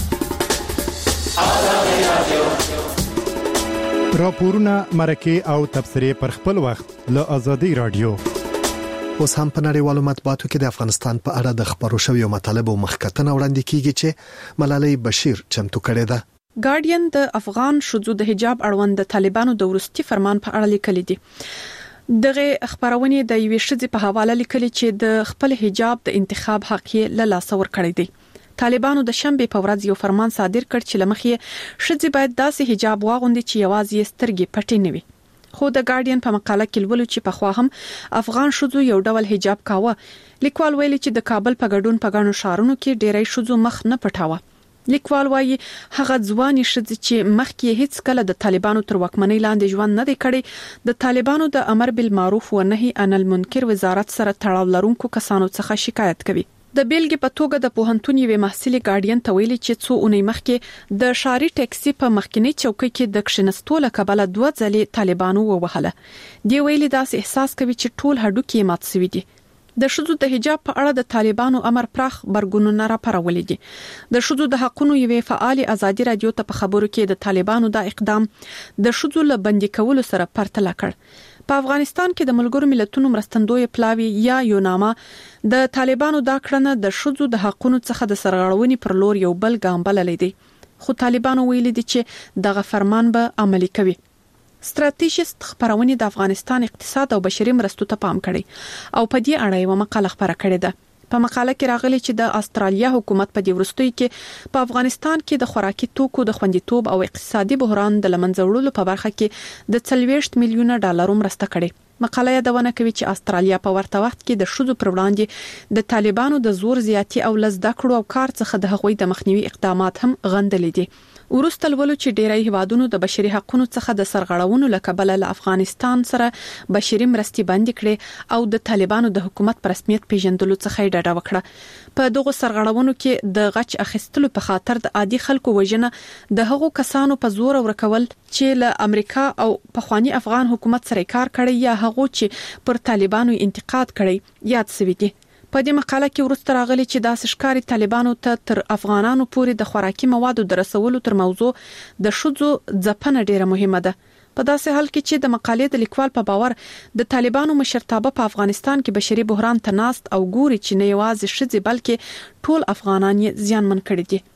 راپورونه مرکه او تبصره پر خپل وخت له ازادي رادیو. اوس هم په نړیوالو مطبوعاتو کې د افغانستان په اړه د خبرو شویو مطالبو مخکتنه وړاندې کیږي چې ملالۍ بشیر چمتو کړې ده. ګارډین د افغان شذو د حجاب اړوند د طالبانو د ورستي فرمان په اړه لیکلي دي. دغه خبرونه د یوې شذې په حواله لیکلي چې د خپل حجاب د انتخاب حق یې له لاس ور کړی دی. طالبانو د شنبه په ورځ یو فرمان صادر کړ چې لمخې شذې باید داسې حجاب واغوندي چې یوازې سترګې پټې نه وي. خو د ګارډین په مقاله کې ولول چې په خوا هم افغان شذو یو ډول حجاب کاوه. لیکوال ویلي چې د کابل په ګډون په غاڼو شهرونو کې ډېری شذو مخ نه پټاوه. لیکوال وايي هغه ځواني شذ چې مخکې هیڅ کله د طالبانو تر واکمنۍ لاندې ژوند نه دی کړی د طالبانو د امر بالمعروف و نهي عن المنکر وزارت سره تړاو لرونکو کسانو څخه شکایت کوي. د بیلګې په توګه د پوهنتون یوې محصلې ګارډین ته ویلي چې څو اونۍ مخکې د شاري ټاکسي په مخکنی چوکۍ کې د کښینستو لکبله 2 ځلې طالبانو ووهله. دی ویلي داسې احساس کوي چې ټول هډوکي مات شوي دي. د شذو د حجاب په اړه د طالبانو امر پراخ برګونونه راپارولې دي. د شذو د حقونو یوې فعال ازادي رادیو ته په خبرو کې د طالبانو د اقدام د شذو له بندي کولو سره پرتله کړ. په افغانستان کې د ملګرو ملتونو مرستندوی پلاوی یا یوناما د طالبانو دا کړنه د شذو د حقونو څخه د سرغړونې پر لور یو بل ګام بللی دی. خو طالبانو ویلي دي چې دغه فرمان به عملي کوي. ستراتیژیست خبرونه د افغانستان اقتصاد او بشري مرستو ته پام کړي او په دې اړه یو مقاله خبره کړې ده. په مقاله کې راغلي چې د استرالیا حکومت په دې ورستۍ کې په افغانستان کې د خوراکي توکو د خوندیتوب او اقتصادي بحران د لمنځه وړلو په برخه کې د 40 میلیونه ډالر مرسته کړې. مقاله یادونه کوي چې استرالیا په ورته وخت کې د شذو پر وړاندې د طالبانو د زور زیاتی او لزده کړو او کار څخه د هغوی د مخنیوي اقدامات هم غندلې دي. ورسته ولو چې ډیری هیوادونو د بشري حقوقو څخه د سرغړونو لکبل له افغانستان سره بشري مرستې بند کړي او د طالبانو د حکومت پر رسمیت پیژندلو څخه ډډه وکړه. په دغه سرغړونو کې د غچ اخیستلو په خاطر د عادي خلکو وژنه، د هغو کسانو په زور ورکول چې له امریکا او پخوانی افغان حکومت سره کار کړی یا هغه چې پر طالبانو انتقاد کړی یاد شوی دی. په دې مقاله کې ورسته راغلي چې د اشکاري طالبانو ته تر افغانانو پورې د خوراکي موادو د رسولو تر موضوع د شذو ځپنه ډیره مهمه ده. په داسې حال کې چې د مقالې د لیکوال په باور د طالبانو مشرتابه په افغانستان کې بشري بحران تناست او ګوري چې نه یوازې شذ بلکې ټول افغانان یې زیانمن کړي دي.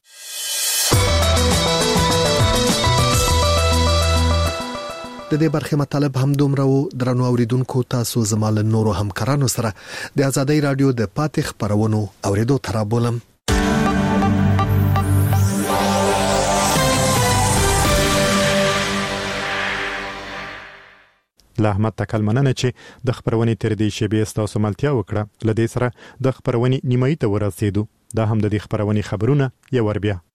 د دې برخه مطلب هم دومره وو. درنو اوریدونکو، تاسو زموږ نورو همکارانو سره د آزادۍ رادیو د پاتې خبرونو اوریدو ترابولم. له احمد تکل مننه چې د خبرونې تر دې شیبې ستاسو ملتیا وکړه. لدې سره د خبرونې نیمایي ته ورسېدو. دا هم د دې خبرونې خبرونه یو ور بیا.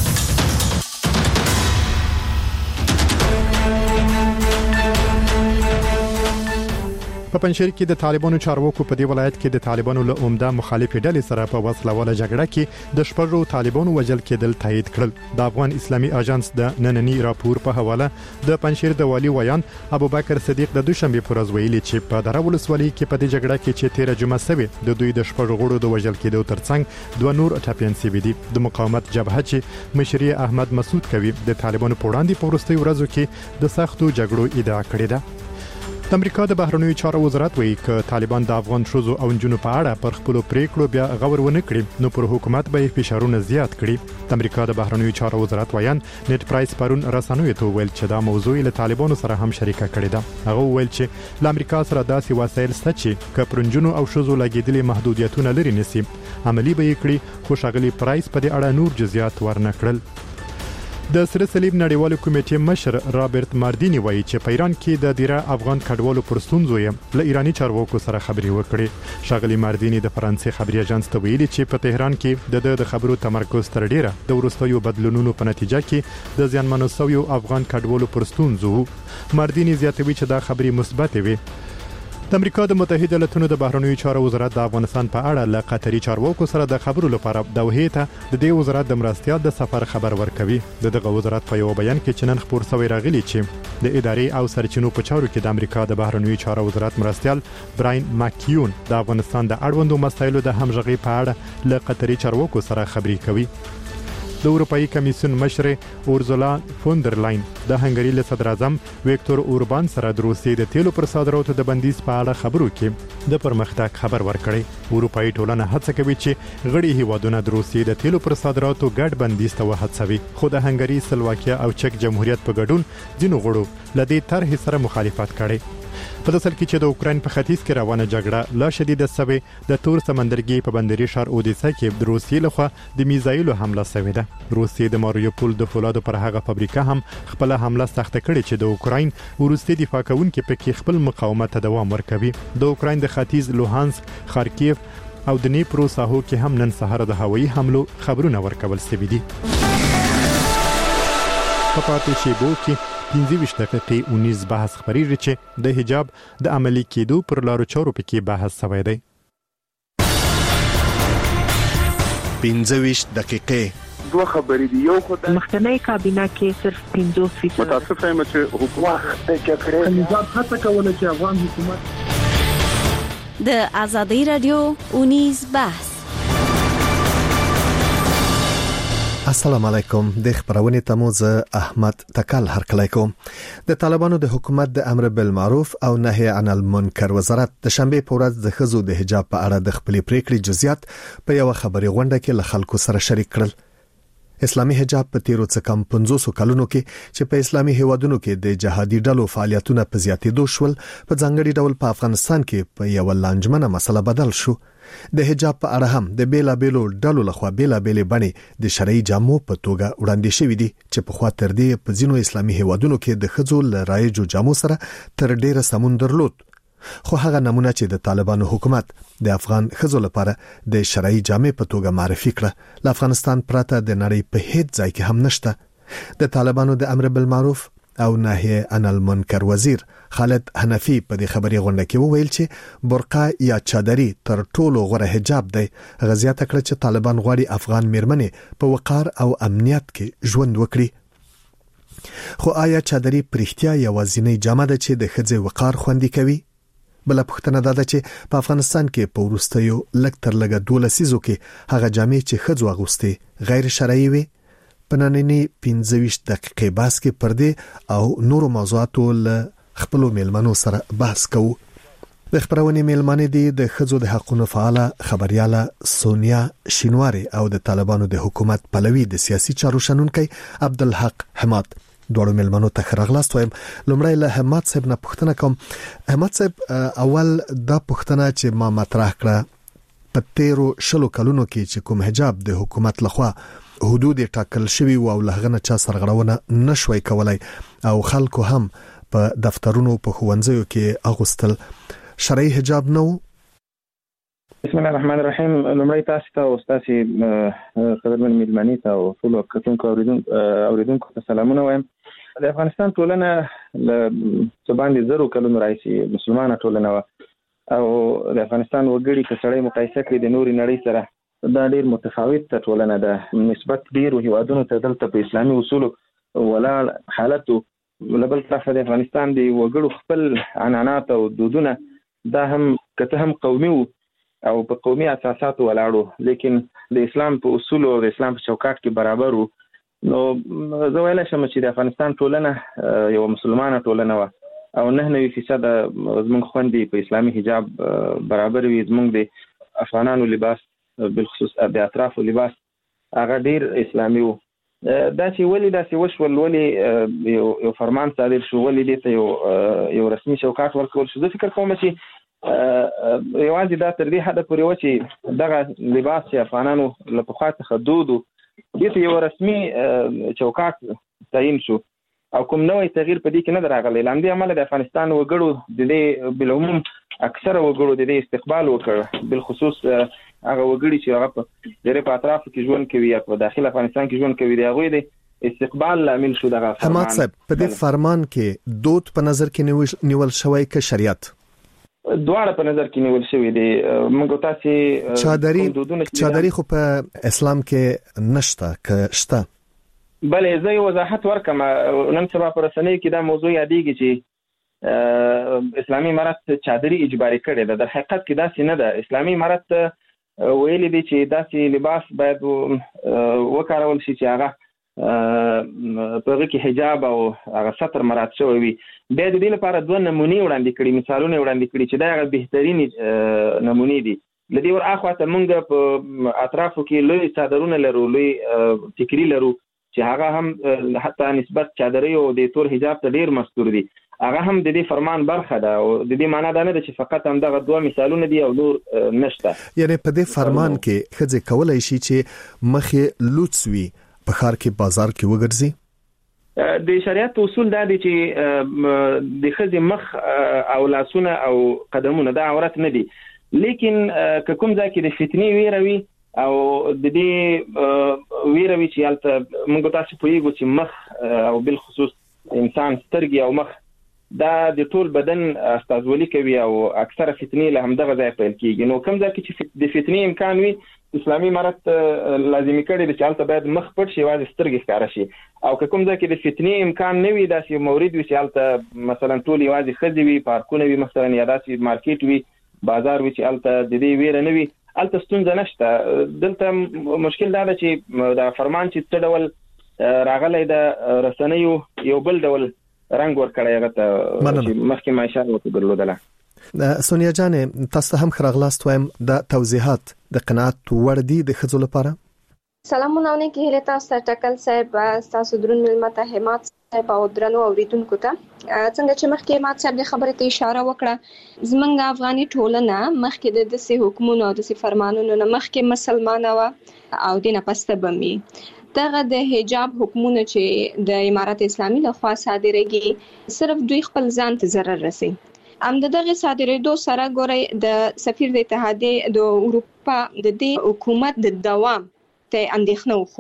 په پنځیر کې د طالبانو چارواکو په دې ولایت کې د طالبانو له عمده مخالفې ډلې سره په وسله واله جګړه کې د شپږو طالبانو وژل کېدل تایید کړل. د افغان اسلامي اژانس د نننی راپور په حواله د پنځیر د والی ویان ابوبکر صدیق د دوشنبه پر ورځ ویلي چې په دره ولسوالۍ کې په دې جګړه کې چې 13 جمعه سوي د دوی د شپږو غړو د وژل کېدو ترڅنګ دوه نور ټاپین سوي دي. د مقاومت جبهه چې مشري احمد مسعود کوي د طالبانو په وړاندې په وروستي ورځو کې د سختو جګړو ادعا کړې ده. د امریکا د بهرنیو چارو وزارت وایي چې طالبان د افغان شوزو او جنونو په اړه پر خپل پریکړو بیا غور ونه کړي نو پر حکومت به فشارونه زیات کړي. د امریکا د بهرنیو چارو وزارت ویان نیټ پرایس پرون رسنیو ته ویل چې دا موضوع له طالبانو سره هم شریکه کړې ده. هغه ویل چې له امریکا سره داسې وسایل شته چې کپرنجونو او شوزو لګیدلې محدودیتونه لري نسی عملی به کړي. خو شغلی پرایس په دې اړه نور جزئیات ورنکړل. د سره صلیب نړیوال کمیټې مشر رابرټ ماردینی وایي چې په ایران کې د دیره افغان کډوالو پر ستونزو یې له ایرانی چارواکو سره خبرې وکړې. شغلی ماردینی د فرانسې خبري اژانس ته ویلي چې په تهران کې د خبرو تمرکز تر ډیره د وروستیو بدلونونو په نتیجه کې د ځانمنو سویو افغان کډوالو پر ستونزو. ماردینی زیاتوي چې دا خبري مثبت وي. د امریکا د متحده ایالاتونو د بهرنیو چارو وزارت د افغانستان په اړه له قطري چارواکو سره د خبرو لپاره دوحه ته د دې وزارت د مرستيال د سفر خبر ورکوي. دغه وزارت په یو بیان کې چنن خبر سوی راغلی چې د ادارې او سرچینو په چارو کې د امریکا د بهرنیو چارو وزارت مرستيال براین ماکیون د افغانستان د اړوندو مسایلو د همغږي په اړه له قطري چارواکو سره خبرې کوي. د اروپאי کمیسیون مشر اورزولا فوندر لاین د هنګری له صدر اعظم ویکتور اوربان سره د روسیې د تیلو پر صادراتو د بندیز په اړه خبرو کې د پرمختګ خبر ورکړی. اروپאי ټولنه هڅه کوي چې غړي هیوادونه د روسیې د تیلو پر صادراتو ګډ بندیز ته وهڅوي. خو د هنګری، سلواکیا او چک جمهوریت په ګډون ځینو غړو لدې طرح سره مخالفت کړي. په داسل کې چې د اوکراین په ختیځ کې روانه جګړه لا شدیده سوي د تور سمندرګي په بندري شهر اودیسا کې د روسیې لخوا د میزایلو حمله شوې ده. روسیې د ماریوپول د فولادو پر هغه فابریکه هم خپل حمله سخت کړې چې د اوکراین ورستي دفاع کوونکي پکې خپل مقاومت ته دوام ورکوي. د اوکراین د ختیځ لوهانسک، خارکیف او د نیپرو ساحو کې هم نن سهار د هوایي حملو خبرونه ورکول شوي دي. په پاتې شیبو کې 15 دقیقې 19 بحث خبرېږي چې د حجاب د عملی کېدو پر لارو چارو پکې بحث شوی دی. 15 دقیقې دوه خبرې دي. یو خدای مخکنی کابینه کې صرف 50% متاسف یم چې حکومت د جګړې نظام هڅه کوله چې افغان حکومت د آزادۍ رادیو 19 بحث. السلام علیکم. د خبرونه تموز احمد تکل هرکلی کوم. د طالبانو د حکومت د امر بالمعروف او نهي عن المنکر وزارت د شنبه په ورځ د خزو د حجاب په اړه د خپل پریکړې جزئیات په یو خبري غونډه کې له خلکو سره شریک کړل. اسلامي حجاب په تیرو څه کم 500 کلونو کې چې په اسلامي هیوادونو کې د جهادي ډلو فعالیتونه په زیاتېدو شول، په ځانګړي ډول په افغانستان کې په یو لانجمنه مسله بدل شو. د حجاب په اړه هم د بیلابېلو ډلو لخوا بیلابېلې بڼې د شرعي جامو په توګه وړاندې شوې دي چې په خوا تر دې په ځینو اسلامي هیوادونو کې د خزو ل رایجو جامو سره تر ډیره سمون درلود. خو هغه نمونه چې د طالبانو حکومت د افغان خزو لپاره د شرعي جامې په توګه معرفي کړه، ل افغانستان پرته د نړۍ په هیڅ ځای کې هم نشته. د طالبانو د امر بالمعروف او نهي عن المنکر وزیر خالد حنفی په دې خبري غونډه کې وویل چې برقع یا چادري تر ټولو غوره حجاب دی. غزيات کړ چې طالبان غواړي افغان میرمنې په وقار او امنیت کې ژوند وکړي. خو آیا چادري پرختیا یوازینی جامه ده چې د ښځې وقار خوندي کوي؟ بل پوښتنه ده چې په افغانستان کې په وروستیو لږ تر لږه 12 لسیزو کې هغه جامې چې ښځو اغوستي غیر شرعي وي. په نننی 15 دقیقې بحث کې پردې او نورو موضوعاتو له خپل میلمنو سره بحث کوو. د خبرونې میلمنې دي د ښځو د حقوقو فعاله خبرياله سونیا شینواری او د طالبانو د حکومت پلوي د سیاسي چارو شنونکي عبدالحق حماد. دوړو میلمنو ته خرغلاست وایم. لومړی له حماد صاحب نه پوښتنه کوم. حماد صاحب اول دا پوښتنه چې ما مطرح کړه په تیرو شلو کلونو کې چې کوم حجاب د حکومت لخوا حدود ټاکل شوی او لهغه نه چا سرغړونه نشوي کولای او خلکو هم په دفترونو په ښوونځیو کې اغوستل شرعي حجاب نو. بسم الله الرحمن الرحیم. لومړی تاسو ته او تاسو قدرمن میلمنې ته او ټول کتونکو اوریدونکو ته سلامونه وایم. د افغانستان ټولنه له باندې زرو کلونو راځي مسلمانه ټولنه او د افغانستان وګړي په سړی مقایسه کړي د نوري نړۍ سره دا ډیر متفاوت ټولنه ده نسبت ډیرو هیوادونو ته. دلته په اسلامي اصولو ولاړ حالت لبل طرفه د افغانستان د وګړو خپل عنعنات او دودونه دا هم کته هم قومي او په قومي اساساتو ولاړو، لیکن د اسلام په اصول او د اسلام په چوکاټ کې برابر وو. نو زه ویل شم چې د افغانستان ټولنه یو مسلمانه ټولنه و او 99% زموږ خوندې په اسلامي حجاب برابر وي. زموږ د افغانانو لباس بالخصوص د اطرافو لباس هغه ډیر اسلامي وو. دا چې ولې دا چې وشول ولې یو فرمان صادر شو ولې دې یو رسمي چوکاټ ورکول شو. زه فکر کوم چې یوازې دا تر دې حد پورې و چې دغه لباس چې افغانانو له پخوا څخه دود دې یو رسمي چوکاټ تعین شو او کوم نوې تغییر په دې کې نه راغلی. لاندې عمل د افغانستان وګړو د دې بالعموم اکثره وګړو د دې استقبال وکړ، بالخصوص هغه وګړي چې هغه په ډېر په اطرافو کې ژوند کوي یا په داخل افغانستان کې ژوند کوي. هغه د استقبال لامل شو دغه فرمان. حماد صاحب په دې فرمان کې دود په نظر کې نیول شوی که شریعت؟ دواړه په نظر کې نیول شوی دي. موږ تاسو چادري خو په اسلام کې نشته که شته؟ بلې زه یو وضاحت ورکم. نن سبا پر رسنۍ کې دا موضوع یادېږي چې اسلامي امارت چادري اجباري کړي ده. در حقیقت کې داسې نه ده. اسلامي امارت ویلي دي چې داسې لباس باید وکارول شي چې هغه په هغه کې حجاب او هغه ستر مراد شوی وي. بیا د دې لپاره دوه نمونې وړاندې کړي، مثالونه وړاندې کړي چې دا هغه بهترین نمونې دي. لدې ور اخواته موږ په اطرافو کې لوی چادرونه لرو، لوی ټیکري لرو چې هغه هم حتی نسبت چادري او د تور حجاب ته ډیر مستور دي. هغه هم د دې فرمان برخه ده او د دې معنی دا نه ده چې فقط هم دغه دوه مثالونه دي او نور نشته. یعنی په دې فرمان کې خځه کولای شي چې مخې لوڅوي په خار کې بازار کې وګرځي؟ د شریعت اصول دا دي چې د خځې مخ او لاسونه او قدمونه دا عورت نه دي، لیکن کوم ځای کې د فتنې ویروي او د دې ویروي چې البته موږ تاسو پوهیږو چې مخ او بالخصوص انسان سترګې او مخ دا د ټول بدن استازولي کوي او اکثره فتنې له همدغه ځای پیل کیږي. نو کوم ځای کې چې د فتنې امکان وي اسلامي امارت لازمي کړی دی چې البته باید مخ پټ شي، واځي سترګې ښکاره شي. او کوم ځای کې د فتنې امکان نه وي داسې مورد وي چې البته مثلا ټول واځي خځې وي، پارکونه وي مثلا یا داسې مارکیټ وي، بازار وي چې البته د دې ویره نه وي، البته ستونزه نشته. دلته مشکل دا ده چې دا فرمان چې څه ډول راغلی د رسنیو یو بل ډول رنگ ور کړی هغه ته مخکې ما اشاره وکړه درلودله. سونیا جانې تاسو هم خرغلاست وایم د توضیحات د قناعت وړ دي د ښځو لپاره؟ سلامونه نیکی هیله تاسو ټکل صاحب، تاسو درون ملمت حماد صاحب او درنو اوریدونکو ته. څنګه چې مخکې حماد صاحب د خبرې ته اشاره وکړه، زمونږ افغاني ټولنه مخکې د داسې حکمونو او داسې فرمانونو نه مخکې مسلمانه وه او دینه پسته بمي. دغه د حجاب حکمونه چې د امارت اسلامي لخوا صادریږي صرف دوی خپل ځان ته ضرر رسي. دغه صادرېدو سره ګورئ د سفیر د اتحادیې د اروپا د دې حکومت د دوام ته اندېښنه وښوده.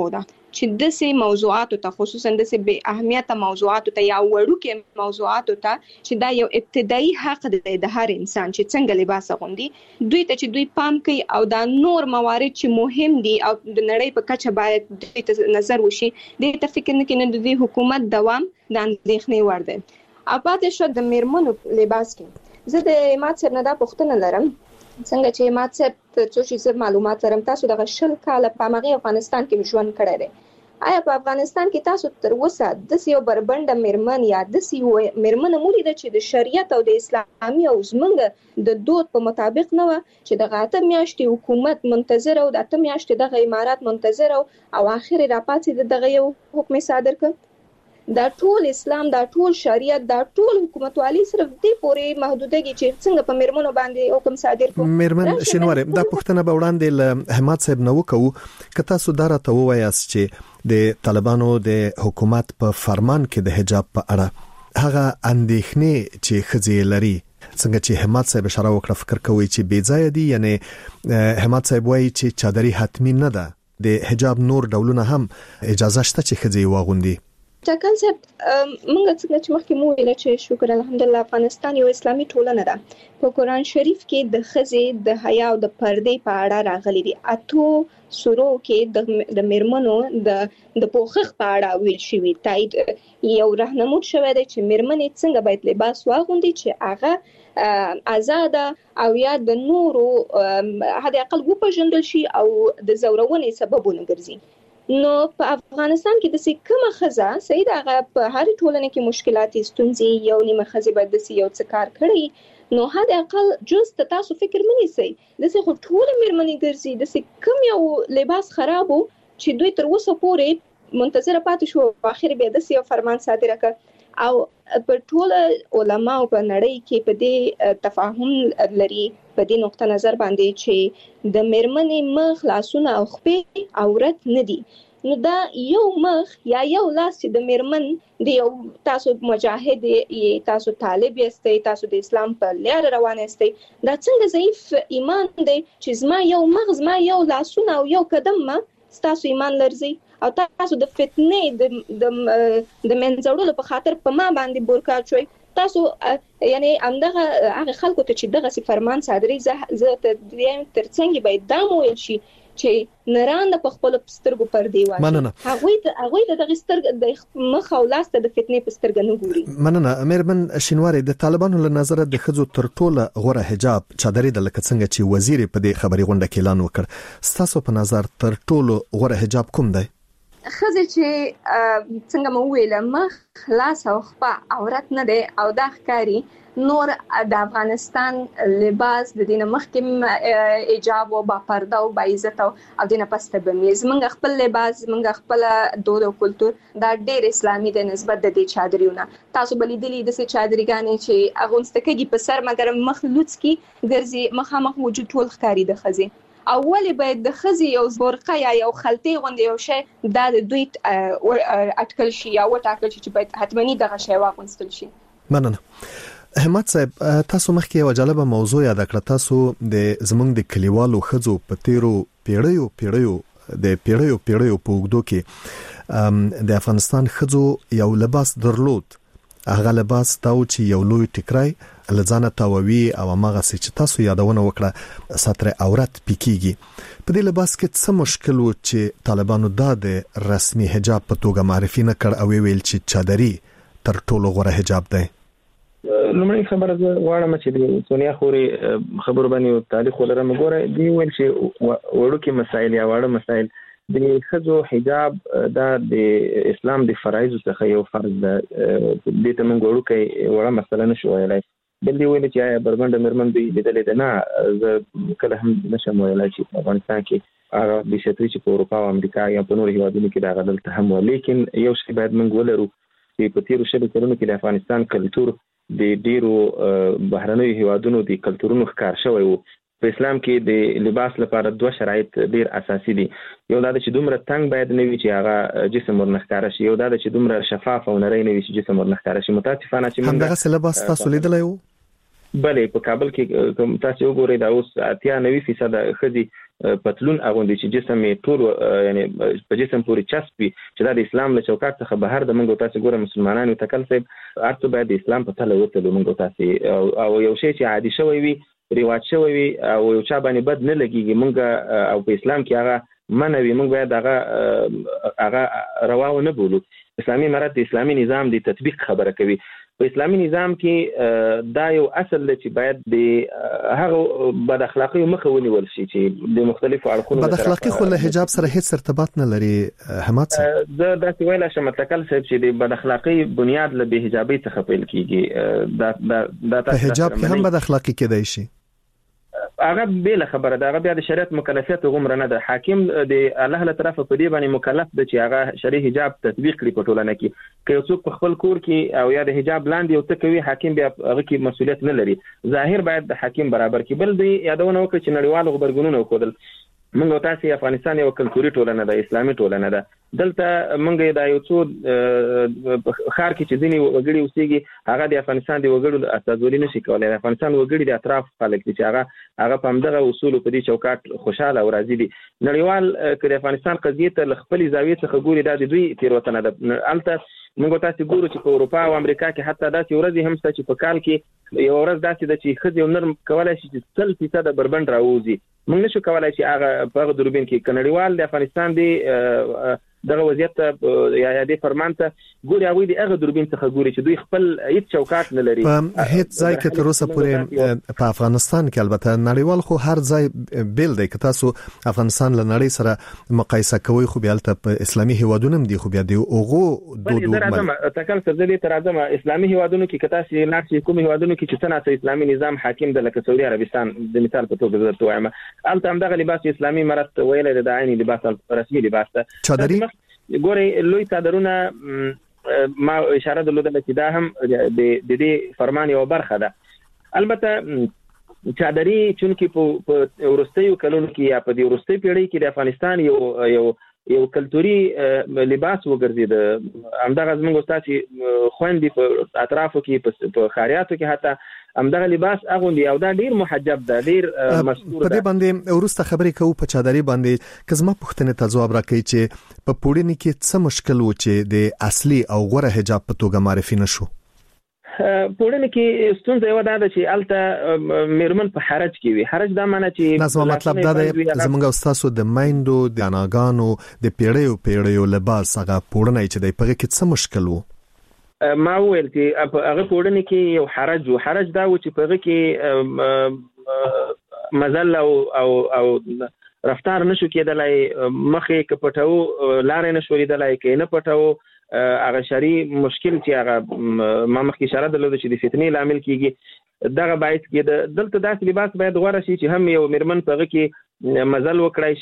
چې د سي موضوعاتو ته خصوصا د سي به اهمیت موضوعاتو ته یا وړوکې موضوعاتو ته چې دا یو ابتدایي حق دی د هر انسان چې څنګه لباس غوندي دوی ته چې دوی پام کوي او دا نور موارد چې مهم دي او د نړۍ په کچه باید دوی ته نظر وشي د ته فکر نه کینې د حکومت دوام د اندېښنې وړ دی. اپاتې شو د میرمنو لباس کې زه د مات سره نه دا پوښتنه لرم څنګه چې مات سره څه شي معلومات لرم تاسو د شل کال په مغه افغانستان کې ژوند کړی دی آیا په افغانستان کې تاسو تر اوسه د یو بربنده میرمن یا د یو میرمن مولید چې د شریعت او د اسلامي او زمنګ د دود په مطابق نه و چې د غاټه میاشتې حکومت منتظر او د اته میاشتې د امارات منتظر او اخر راپاتې دغه یو حکم صادر کړ دا ټول اسلام دا ټول شریعت دا ټول حکومتوالي صرف دې پورې محدودګي چې څنګه په میرمنو باندې حکم صادر کو میرمن شینواره دا پښتنه به وړاندې له حماد صاحب نو وکاو کته سو دره ته وایاست چې د طالبانو د حکومت په فرمان کې د حجاب په اړه هغه اندېښنې چې خځې لري څنګه چې حماد صاحب اشاره وکړه فکر کوي چې بې ځای دي یعنی حماد صاحب وایي چې چادري حتمی نه ده د حجاب نور ډولونه هم اجازه شته چې خځې واغوندي. ټاکل صاحب موږ څنګه چې مخکې مو ویل چې شکر الحمدلله افغانستان یو اسلامي ټولنه ده په قرآن شریف کې د خزې د حیا او د پردې په اړه راغلي دي اتو سورو کې د میرمنو د پوخخ په اړه ویل شوی تایید یو راهنمود شوی دی چې میرمنې څنګه باید لباس واغوندي چې هغه آزاد او یا د نورو هدا اقل وپېژندل شي او د زورونې سببونه ګرځي. نو په افغانستان کې د کومه خزه سید هغه په هر ټولنه کې مشکلات ستونزې یو نیمه خزه باید د یو څه کار کړی نو هدا اقل جز تاسو فکر منی سي د څه ټول میرمنې ګرځي د کوم یو لباس خرابو چې دوی تر اوسه پورې منتظر پاتې شو اخر به د یو فرمان صادر کړ او په ټول علما او په نړۍ کې په دې تفاهم لري په دې نقطه نظر باندې چې د میرمنې مخ لاسونه او خپې عورت نه دي نو دا یو مخ یا یو لاس چې د میرمن د یو تاسو مجاهد یې تاسو طالب یې تاسو د اسلام په لار روان یې دا څنګه ضعیف ایمان دی چې زما یو مغز ما یو لاسونه او یو قدم ما تاسو ایمان لرزي او تاسو د فتنې د منځوړلو په خاطر په ما باندې بورکا چوي تاسو یعنی همدغه هغه خلکو ته چې دغه فرمان صادري زه ترڅنګ باید دا ویل شي چې نران په خپل سترګو پر دی وایي هغه د دغه سترګ د مخ او لاس ته د فتنې په سترګ نه ګوري. مننه میرمن شینواری د طالبانو له نظر د خزو تر ټوله غوره حجاب چادرې د لکه څنګه چې وزیر په دې خبري غونډه کې اعلان وکړ ستاسو په نظر تر ټوله غوره حجاب کوم دی؟ خزه چې څنګه مو ویل مخ لاس او خپه عورت نه دی او دا ښکاری نور د افغانستان لباس د دینه مخکې حجاب او با پرده او با عزت او دینه پسته بمیز منګ خپل لباس منګ خپل دود او کلچر دا ډېر اسلامي د نسبت د دې چادرونه تاسو بلیدلی د سې چادرګانې چې اغونستکږي په سر مګر مخ لوڅ کی ګرځي مخامخ وجود ټول ښکاری د خزه اول باید د خزي یو برقه یا یو خلطي غوندي یو شی د دوی اټکل شي یا وټاکل شي چې باید حتمنی دغه شی واغونستل شي. مننه حماد صاحب تاسو مخکې یو جالبه موضوع یاد کړه تاسو د زمونږ د کلیوالو خزو په تیرو پیړیو په وګړو کې د افغانستان خزو یو لباس درلود هغه لباس داو چې یو لوی ټکرای لزانه تاووي او هغه چې تاسو یادونه وکړه ستر عورت پکېږي په دې لباس کې څه مشکل و چې طالبانو د رسمي حجاب په توګه معرفي نه کړ او ویل چې چادري تر ټولو غوره حجاب دی. لومړی خبره غواړم چې د سونیا خوري خبرو باندې تاریخ ولرم ګوره دی ویل چې وړوکی مسائل یا واړه مسائل د خزو حجاب دا د اسلام د فرایض څخه یو فرض ده د ته موږ وړوکی وړه مسله نشو ویلای بل دی ویل چې آیا بربنده مرمن دی لیدلې ده نه زه کله هم نشم ویلای چې په افغانستان کې هغه د شتري چې په اروپا او امریکا یا په نورو هیوادونو کې دا غدل هم لیکن یو شی باید موږ ولرو چې په تیرو شلو کلونو کې د افغانستان کلچر د ډیرو بهرنیو هیوادونو د کلچرونو ښکار شوی وو. په اسلام کې د لباس لپاره دوه شرایط ډیر اساسي دي یو دا چې دومره تنگ باید نه وي چې هغه جسم ورنښکاره شي یو دا چې دومره شفاف او نری نه وي چې جسم ورنښکاره شي. متاسفانه چې همدغه لباس تاسو لیدلی وو بلې په کابل کې تاسو وګورئ دا اوس 90% خدي پتلون اغوندي چې جسم یې ټول یعنی په جسم پورې چسپي چې دا د اسلام له چوکاټ څخه بهر د منګو تاسو ګوره مسلمانانو تکل صاحب ارته باید د اسلام په تله وتلو منګو تاسو او یو شی چې عادي شوی وي رواج شوی وي او یو چا باندې بد نه لګيږي منګه او په اسلام کې هغه منوي منګ باید هغه روا نه بولو. اسلامي امارت د اسلامي نظام د تطبیق خبره کوي. په اسلامي نظام کې دا یو اصل دی چې باید د هغه بد اخلاقی مخه ونیول شي چې د مختلفو اړخونو بد اخلاقی خو له حجاب سره هیڅ ارتباط نه لري. حماد زه دا ویل شم تکل صاحب چې د بد اخلاقی بنیاد له به حجابي څخه پیل کیږي. دا په حجاب کې هم بد اخلاقی کېدای شي. هغه بیل خبره ده، هغه بیا د شریعت مکلفیت غومره نه ده. حاکم د الله له طرفه په دې باندې مکلف ده چې هغه شرعي حجاب تطبیق کړي په ټولنه کې. که یو څوک په خپل کور کې او یا د حجاب لاندې یو څه کوي، حاکم بیا هغه کې مسؤلیت نه لري. ظاهر باید د حاکم برابر کړي. بل دی یادونه وکړي چې نړیوالو غبرګونونه وکړل. موږ تاسو افغانستان یو کلتوري ټولنه ده، اسلامي ټولنه ده. دلته موږ دا یو څو خار کې چې ځینی وګړي اوسېږي، هغه د افغانستان د وګړو استازولي نشي کولای. د افغانستان وګړي د اطراف خلک دي چې هغه په همدغه اصول په دې چوکاټ خوشاله او راضي دي. نړیوال که د افغانستان قضیه ته خپل زاویه څخه ګوري، دا د دوی تیروتنه ده. البته موږ تاسو ګورو چې په اروپا او امریکا کې حتی داسې ورځې هم شته چې په کال کې یو ورځ داسې ده چې ښځې او نر کولای شي چې 100% بربند راوځي. موږ نشو کولای چې هغه په دوربین کې کنړیوال د افغانستان دی دغه وضعیت یا د فرمان ته ګوري، هغه د هغه دوربین څخه ګوري چې دوی خپل هیڅ چوکاټ نه لري. په هیڅ ځای کې تر اوسه پورې په افغانستان کې البته نړیوال خو هر ځای بیل دی. که تاسو افغانستان له نړۍ سره مقایسه کوئ، خو بیا البته په اسلامي هیوادونو هم دي، خو بیا د اوغو دودو تکل سرزدي تر اعظم اسلامي هیوادونو کې که تاسو لاړ کوم هیوادونو کې چې څنګه اسلامي نظام حاکم د لکه سعودي عربستان د مثال په توګه درته وایم، البته همدغه لباس اسلامي مرت ویل د عیني لباس رسمي لباس ته چادري ګوري لوی صدرونه. ما اشاره درلوده چې دا هم د دې فرمان یو برخه ده. البته چادري چونکی په ورستیو کلونو کې یا په دې ورستي پیړۍ کې د افغانستان یو کلتوري لباس وګرځید. همدغه زموږ استاد خويندې په اطرافو کې په خاریاتو کې حتی همدغه لباس اغوندي او دا ډیر محجب ده، ډیر مستور ده. په دې باندې ورسته خبرې کوو په چادري باندې. کزما پوښتنه ته جواب راکړي چې په پوړنی کې څه مشکل و چې د اصلي او غوره حجاب په توګه معرفي نشو؟ پوړنی کې ستونزه یو ده چې الته میرمن په حرج کې وي. حرج دا معنی چې نظم مطلب دا دی زمونږ استادو د مایندو د اناګانو د پیړیو لباس هغه پوړنی چې د پغه کې څه مشکل وو؟ ما ویل چې هغه پوړنی کې یو حرج دا و چې پغه کې مزل او رفتار نشو کېدلای، مخې کپټاو لارې نشو لیدلای، کې نه پټاو هغه شری مشکل چې هغه ما مخکې اشاره درلوده چې د فتنې لامل کیږي. دغه باعث کې دلته داسې لباس باید غوړه شي چې هم یو میرمن پغه کې مزل وکړای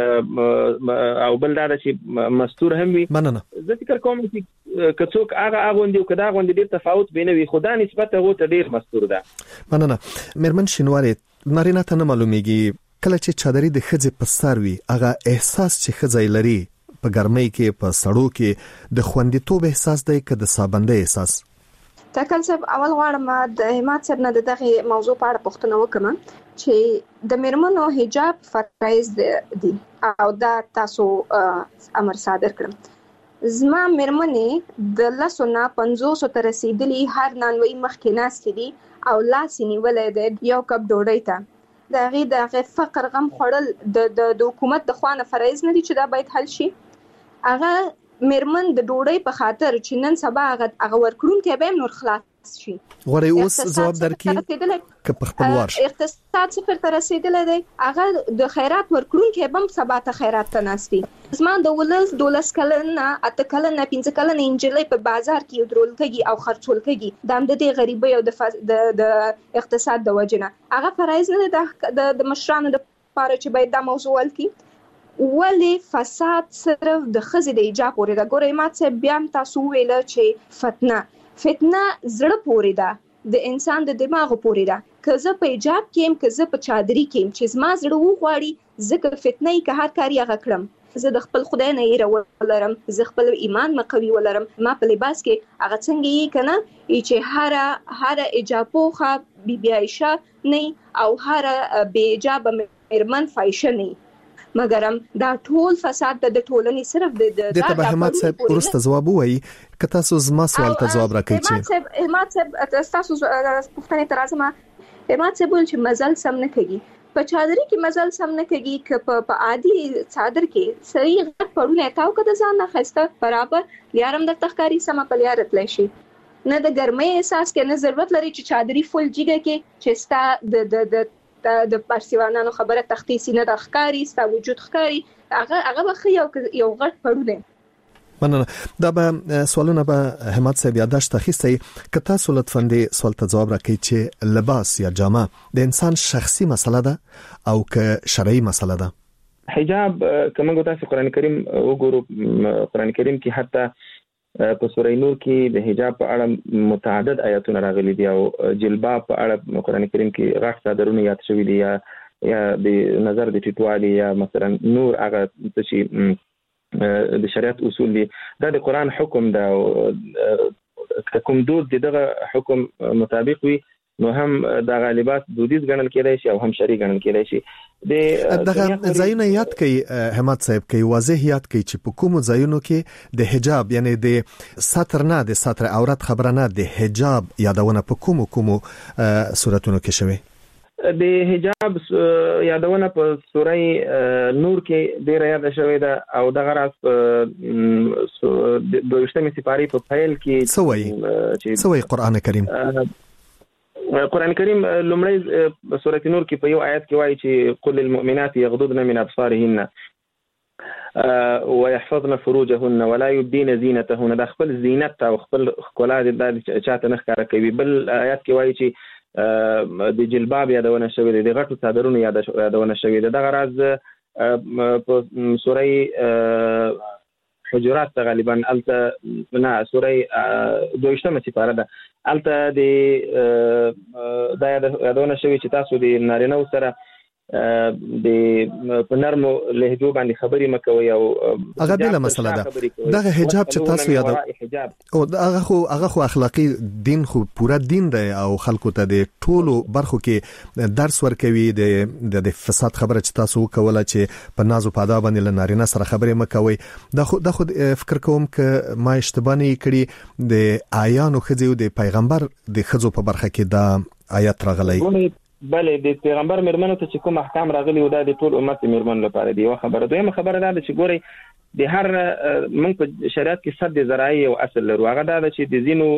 شي او بل دا چې مستور هم وي. زه فکر کوم چې کڅوک هغه غوندي او کدا غوندي ډیر تفاوت بینوي، خدا نسبت هغه ته ډیر مستور ده. مننه. میرمن شینواری نارینه ته نه معلومیږي کله چې چادري د خځې په سر وي، هغه احساس چې خځې لري په ګرمۍ کې په سړو کې د خوندیتوب احساس دی که د سابندۍ احساس؟ تکل صاحب اول غواړم د حماد صاحب نه دغه موضوع په اړه پوښتنه وکړم چې د میرمنو حجاب فرایض دي او دا تاسو امر صادر کړم. زما میرمنې د 250 تر رسیدلی هر نانوي مخکې ناستې دي او لاس نیولې ده یو کپ ډوډۍ ته. دغه فقر غم خړل د حکومت د خوانه فرایض نه دي چې دا باید حل شي. هغه میرمن د ډوډۍ په خاطر چې نن سبا هغه ورکړون کې به نور خلاص شي. غوړې اوس جواب درکې که په خپل ورش اقتصاد صفر ته رسیدلی دی، هغه د خیرات ورکړون کې به سبا ته خیرات ته ناستي. زما د ولز 12 کلنه 8 کلنه 15 کلنه انجلۍ په بازار کې درول کېږي او خرڅول کېږي. د دې غریبۍ او د اقتصاد د وجنه هغه فرایض نه د مشرانو د لپاره چې باید دا موضوع ولکي. ولی فساد صرف د خزې د ایجاب پورې ده. ګورئ ما څه بیا تاسو ویل چې فتنه زړه پورې ده، د انسان د دماغ پورې ده. که زه په ایجاب کېم که زه په چادري کېم چې زما زړه وغواړي ځکه فتنه یې که هر کاری هغه کړم. زه د خپل خدای نه یې ولرم، زه خپل ایمان مقوي ولرم. ما په لباس کې هغه څنګه یې کنه چې هر ایجاب پوخه بی عائشه نه او هر بی ایجاب میرمن فایشه نه. مګر دا ټول فساد د ټولنې صرف د تبهمات صاحب ورسته جواب وایي که تاسو زما سوال ته جواب راکړئ چې احمد صاحب تاسو پوښتنه ترازمه احمد صاحب ول چې مزل سم نه کوي په چادري کې مزل سم نه کوي ک په عادي چادر کې صحیح غټ پړونه تاو کده ځان نه خسته برابر لیارم د تخکاری سم په لیارت لشي نه د ګرمۍ احساس کې نه ضرورت لري چې چادري فل جګه کې چې ستا د پارسیوانانو خبره تختیسی نه د ښکاری ستا وجود ښکاری هغه بخي یو غټ پړونه مننه دا به سوالونه به همت صاحب یاداشت اخیستی که تاسو لطفاً دې سوال ته جواب راکړئ چې لباس یا جامه د انسان شخصي مسله ده او که شرعي مسله ده. حجاب کومه تاسو قرآن کریم وګورو قرآن کریم کې حتی په سورې نور کې د حجاب په اړه متعدد آیاتونه راغلي دي او جلباب په اړه قرآن کریم کې غټ صادرونه یاد شوي دي یا د نظر د ټیټوالي یا مثلا نور هغه چې د شریعت اصول دي دا د قرآن حکم ده کوم دود دغه حکم مطابق وي نو هم د غالبات دودیز ګڼل کېدای شي او هم شرعي ګڼل کېدای شي دغه ځایونه یاد کړئ همت صاحب کې واضح یاد کړئ چې په کوم ځایونو کې د حجاب یعنی د ستر نه د ستر عورت خبره نه د حجاب یادونه په کوم صورتونو کې شوی د حجاب یادونه په سورې نور کې ډیر یاد شوی ده او دغه راز د 22مې سپارې په فایل کې سوي قرآن کریم قرآن کریم لومړی سورۃ نور کې په یو آیت کې وایي چې قل للمؤمنات يغضضن من ابصارهن ويحفظن فروجهن ولا يبدين زينتهن د خپل زینت او خپل ښکلا د چاته نه ښکاره کوي. بل آیت کې وایي چې د جلباب یادونه شوې ده د غټو صادرونو یادونه شوې ده. دغه راز په سورې حجرات غالبا الته نه سورې 22مه سپاره ده الته د یادونه شوې چې تاسو د نارینه سره د پنرمو لهجو باندې خبرې مکوي او هغه بل مسله ده. دغه حجاب چې تاسو یادو او هغه خو اخلاقی دین خو پورا دین دی او خلکو ته د ټولو برخو کې درس ورکوي د فساد خبره چې تاسو کوله چې په نازو پادا باندې لنارینه سره خبرې مکوي. دا خو فکر کوم ک ما اشتباه نه کړی د آیانو خځو د پیغمبر د خځو په برخه کې دا آیات راغلی. بله د پیغمبر مرمنو ته چې کوم احکام راغلي و دا د ټول امت مرمن لپاره دی. یو خبره دویمه خبره ده چې ګوري د هر موږ په شریعت کې صد ذرایع او اصل لرو. هغه دا چې د زینو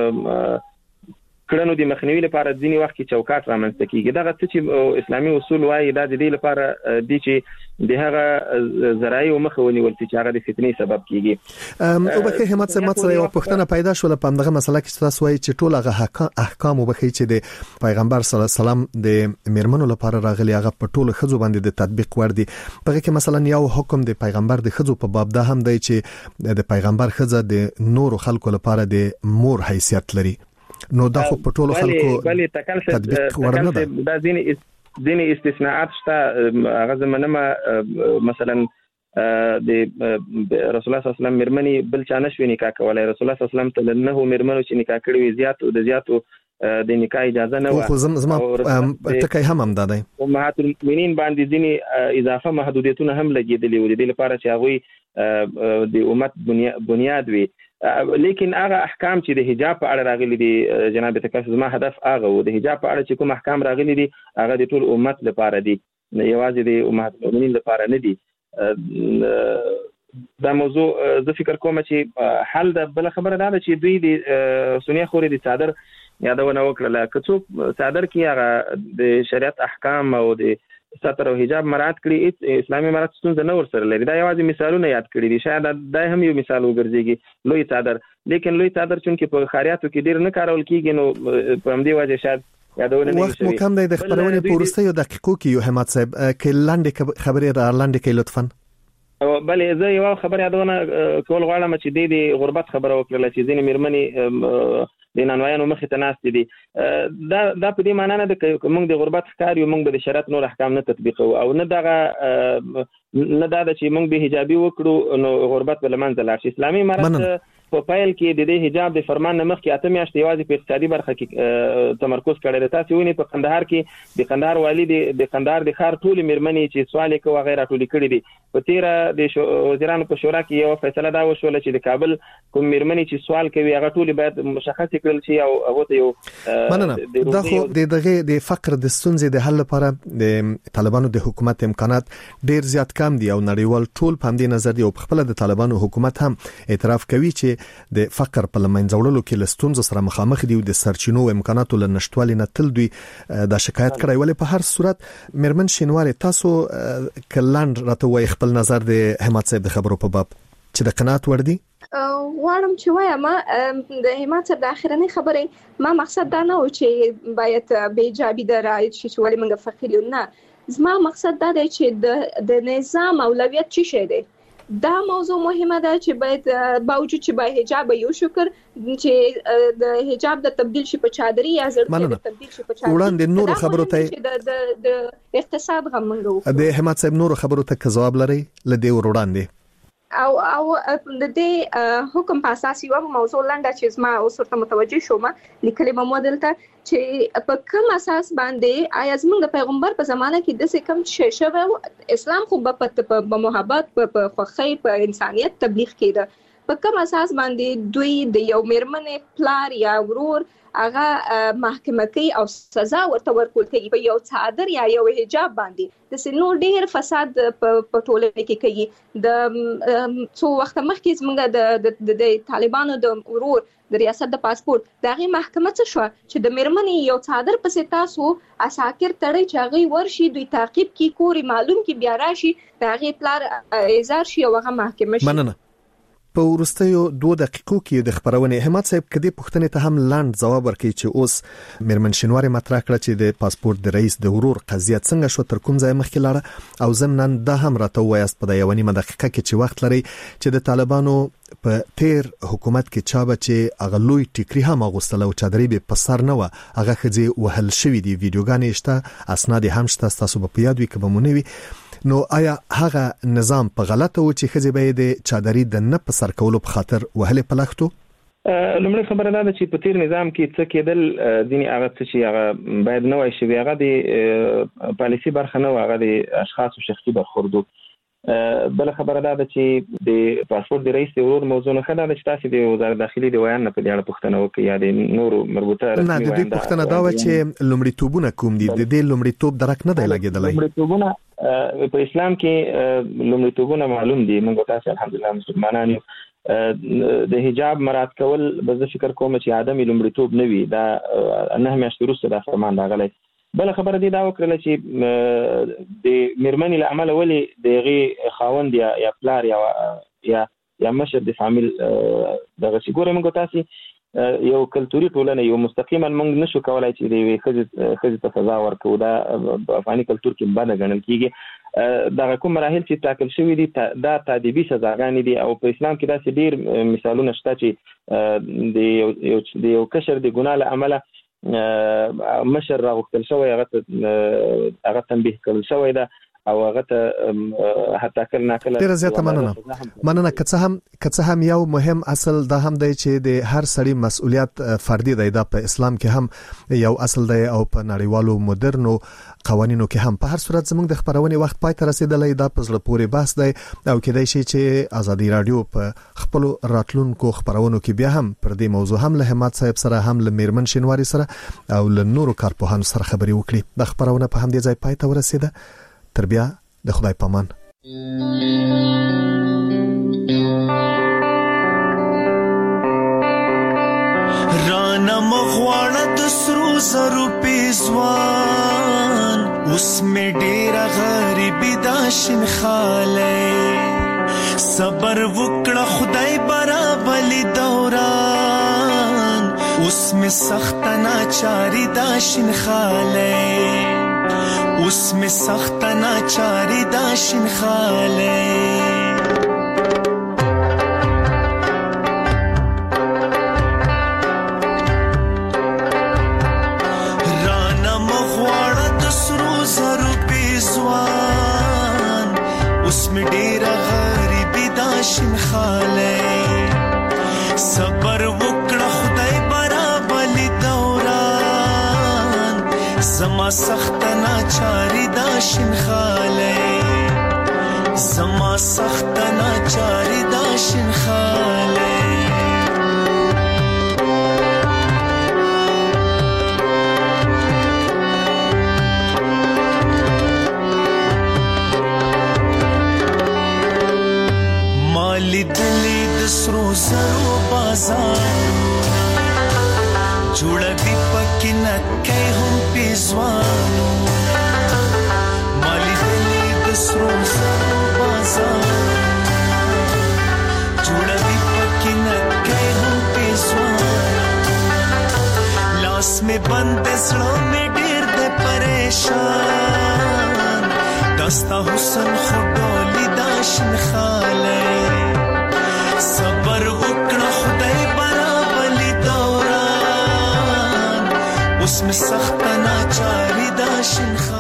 کړنو د مخنیوي لپاره ځینی وخت کې چوکاټ رامنځته کیږي. دغه څه چې اسلامي اصول وایي دا د دې لپاره دي چې د هغه ذرایع مخه ونیول چې هغه د فتنې سبب کیږي. او بخې همت سره یو پوښتنه پیدا شول په دغه مسله کې تاسو وایي چې ټول هغه احکام وبخې چې د پیغمبر صلی الله علیه وسلم د مرمنو لپاره راغلي هغه په ټول خځو باندې د تطبیق ور دي. په کې مثلا یو حکم د پیغمبر د خځو په باب ده هم دی چې د پیغمبر خځه د نور خلکو لپاره د مور حیثیت لري. نو دا خو په ټولو خلکو تطبیق ورنه ده. دا ځینې استثناءات شته. هغه زمونږ مثلا د رسول الله صلی الله علیه وسلم مرمنی بل چا نشوي نکاح کولای. رسول الله صلی الله علیه وسلم ته نه مرمنو چې نکاح کړي زیاتو د نکاح اجازه نه و. خو زما ټکی هم دادای امهات المؤمنین باندې ځینې اضافه محدودیتونه هم لګیدلي و د لپاره چې هغه د امت بنیاد وي. لیکن هغه احکام چې د حجاب په اړه راغلي دي جناب تکاس زما هدف هغه و د حجاب په اړه چې کوم احکام راغلي دي هغه د ټول امت لپاره دي یوازې د امهات المؤمنین لپاره نه دي. دا موضوع زه فکر کوم چې حل د بل خبره ده چې دوی د سنیه خوري د صادر یادونه وکړه که څوک صادر کې هغه د شریعت احکام او د ستر او حجاب مراعات کړي اسلامي مراعات ستونزه نه ورسره لري. دا یوازې مثالونه یاد کړي دي. شاید دا هم یو مثال وګرځيږي لوی صادر. لیکن لوی صادر چې په خاریاتو کې ډیر نه کارول کیږي نو په همدې وجه شاید یادونه نه وخت مو کم دی. د خبرونه پورسته یو دقیقو کې یو همت صاحب کې لاندې خبرې را لاندې کې لطفا. بله زه یو خبر یادونه کول غواړم چې د غربت خبره وکړه چې ځینې میرمنې د نانوایانو مخې ته ناستې دي. دا په دې معنی نه ده چې موږ د غربت ښکار یو موږ به د شریعت نور احکام نه تطبیقوو او نه دغه نه دا ده چې موږ به حجابي وکړو نو غربت به له منځه لاړ شي. اسلامي امارت په فایل کې د دې حجاب د فرمان نمخ کې 8 میاشتې یوازې په اقتصادي برخه کې تمرکز کړی دی. تاسو وینئ په قندهار کې د قندهار والی د قندهار د ښار ټولې مېرمنې چې سوال یې کوي غیر ټولې کړې دي. په تیره د وزیرانو په شورا کې یو فیصله دا وشوله چې د کابل کوم مېرمنې چې سوال کوي هغه ټولې باید مشخص کړل شي او هغه ته یو مننه. دا خو د فقر د ستونزې د حل لپاره د طالبانو د حکومت امکانات ډیر زیات کم دي او نړیوال ټول په همدې نظر دی او په خپل د طالبانو حکومت هم اعتراف کوي چې د فقر په لمنځه وړلو کې له ستونزو سره مخامخ دي او د سرچینو امکاناتو له نشټوالي نه تل دوی دا شکایت کړی. ولې په هر صورت مېرمن شینواري تاسو کلاند راته وایي خپل نظر د همت صاحب د خبرو په باب چې د قناعت ور دي. واړم چې وایم د همت صاحب د اخرنۍ خبرې ما مقصد دا نه و چې باید بیجابي درایت شي چې ولې موږ فقیر یو. نه، زما مقصد دا دی چې د نظام اولویت څه شی دی. دا موضوع مهمه ده چې باید باوجود چې باید حجاب یو شکر چې د حجاب د تبديل شي په چادري یا زړه د تبديل شي په چادري. وړاندې نور خبرو ته د اقتصاد غمنګو د همت صاحب نور خبرو ته جواب لري لدی وړاندې او د دې حکم په اساس یو موضوع لنډه چې زما اوس ورته متوجه شوم لیکلې به مودل ته چې په کوم اساس باندې آیا زموږ د پیغمبر په زمانه کې د څه کم شې شوه اسلام خو په محبت په خوښۍ په انسانيت تبلیغ کړي. په کوم اساس باندې دوی د یو مېرمنې پلار یا ورور هغه محکمه کوي او سزا ورته ورکول کوي په یو څادر یا یو حجاب باندې. د سينو ډیر فساد په ټولنه کې کوي. د څو وخت مخکې زموږ د طالبانو د ورور د ریاست د پاسپورت دغه محکمه څه شو چې د مېرمنې یو څادر پسې تاسو اساکر تړي چې هغه ورشي دوی تعقیب کی کوري معلوم کی بیا راشي دغه پلار ایزار شي او هغه محکمه شي. مننه. په ورستیو 2 دقیقو کې د خبرونه همت صاحب کدي پښتنې ته هم لاند جواب ورکړي چې اوس مېرمن شینواري مطرح کړ چې د پاسپورت د رئیس د ورور قضیه څنګه شو تر کوم ځای مخکې لاړه او ضمن دا هم راته وایست په یو نیمه دقیقه کې چې وخت لري چې د طالبانو په تیر حکومت کې چا چې اغلوی ټیکری هم غوستله او چادرې به په سر نه و هغه خځې وهل شوې دي ویډیوګانې شته اسناد هم شته تاسو په یاد وي کبمونوي. نو آیا هغه نظام په غلطه و چې خځې به د چادرې د نه په سر کولو په خاطر وهلې پلختو؟ لومړی خبره دا ده چې په تیر نظام کې څه کېدل دیني هغه څه چې هغه باید نه وای شي هغه د پالیسي برخه نه هغه د اشخاص شخصي برخوردو. بل خبره دا ده چې د پاسپورت د رئیس ورور موضوع نه خدای چې تاسو د وزارت داخلي د ویان په اړه پوښتنه وکړئ یا د نورو مربوطه نه د دې پوښتنه دا و چې لومړیتوبونه کوم دي. د دې لومړیتوب درک نه دی لګیدلای. لومړیتوبونه په اسلام کې لومړیتوبونه معلوم دي. موږ تاسو الحمدلله مسلمانان یو. د حجاب مراعات کول به زه فکر کوم چې ادمي لومړیتوب نه وي. دا نه همیشه وروسته د فرمان راغلی. بل خبره دی دا وکړه چې د مېرمنې له عمله ولې دغه خاوند یا پلار یا مشر د فامیل دغه څنګه موږ تاسو یو کلتوري ټولنه یو مستقیما موږ نشو کولای چې د خځې ته سزا ورکړو. دا په افغاني کلتور کې بد ګڼل کیږي. دا کوم مراحل چې ټاکل شوی دي دا تادیبي سزاګانې دي او په اسلام کې دا ډیر مثالونه شته چې د یو کشر د ګناه له عمله مشر راغوښتل شوی هغه تنبیه کړل شوی ده او هغه ته حتی کله ناکله ډیره زیاته مننه که هم یو مهم اصل دا هم دی چې د هر سړي مسؤلیت فردي دی. دا په اسلام کې هم یو اصل دی او په نړیوالو مدرنو قوانینو کې هم. په هر صورت زموږ د خبرونې وخت پای ته رسیدلی. دا په زړه پورې بحث دی او کېدای شي چې ازادي رادیو په خپل راتلونکو خبرونو کې بیا هم پر دې موضوع هم له همت صاحب سره هم له مېرمن شینواري سره او له نورو کارپوهانو سره خبرې وکړي. د خبرونه په همدې ځای پای ته ورسیده. تر بیا د خدای پامان. رانا مغواړه د سرو زرو پیزوان اوس مې ډېره غریبي دا شین خاله صبر وکړه خدای برابرلی دوران اوس مې سخت ناچاری دا شین خاله اوس می سخت ناچاری دا شین خاله رانا مغواړه د سرو زرو پیزوان اوس می ډیره غریبی دا شین خاله صبر وکړه خدای برابر دوران زما سخت ناچاری دا شنخاله زما سخت ناچاری دا شنخاله مالی دلی دسرو زرو بازار جوړه دی پکې نکای هم پیزوانو مالی دلی دسرو زرو بازار جوړه دی پکې نکای هم پیزوانو لاس می بند زړه می ډیر د پریشان دستا حسن خډولی داشن خاله صبر وکړه خدای برابر دوران اوس می سخت ناچاری داشن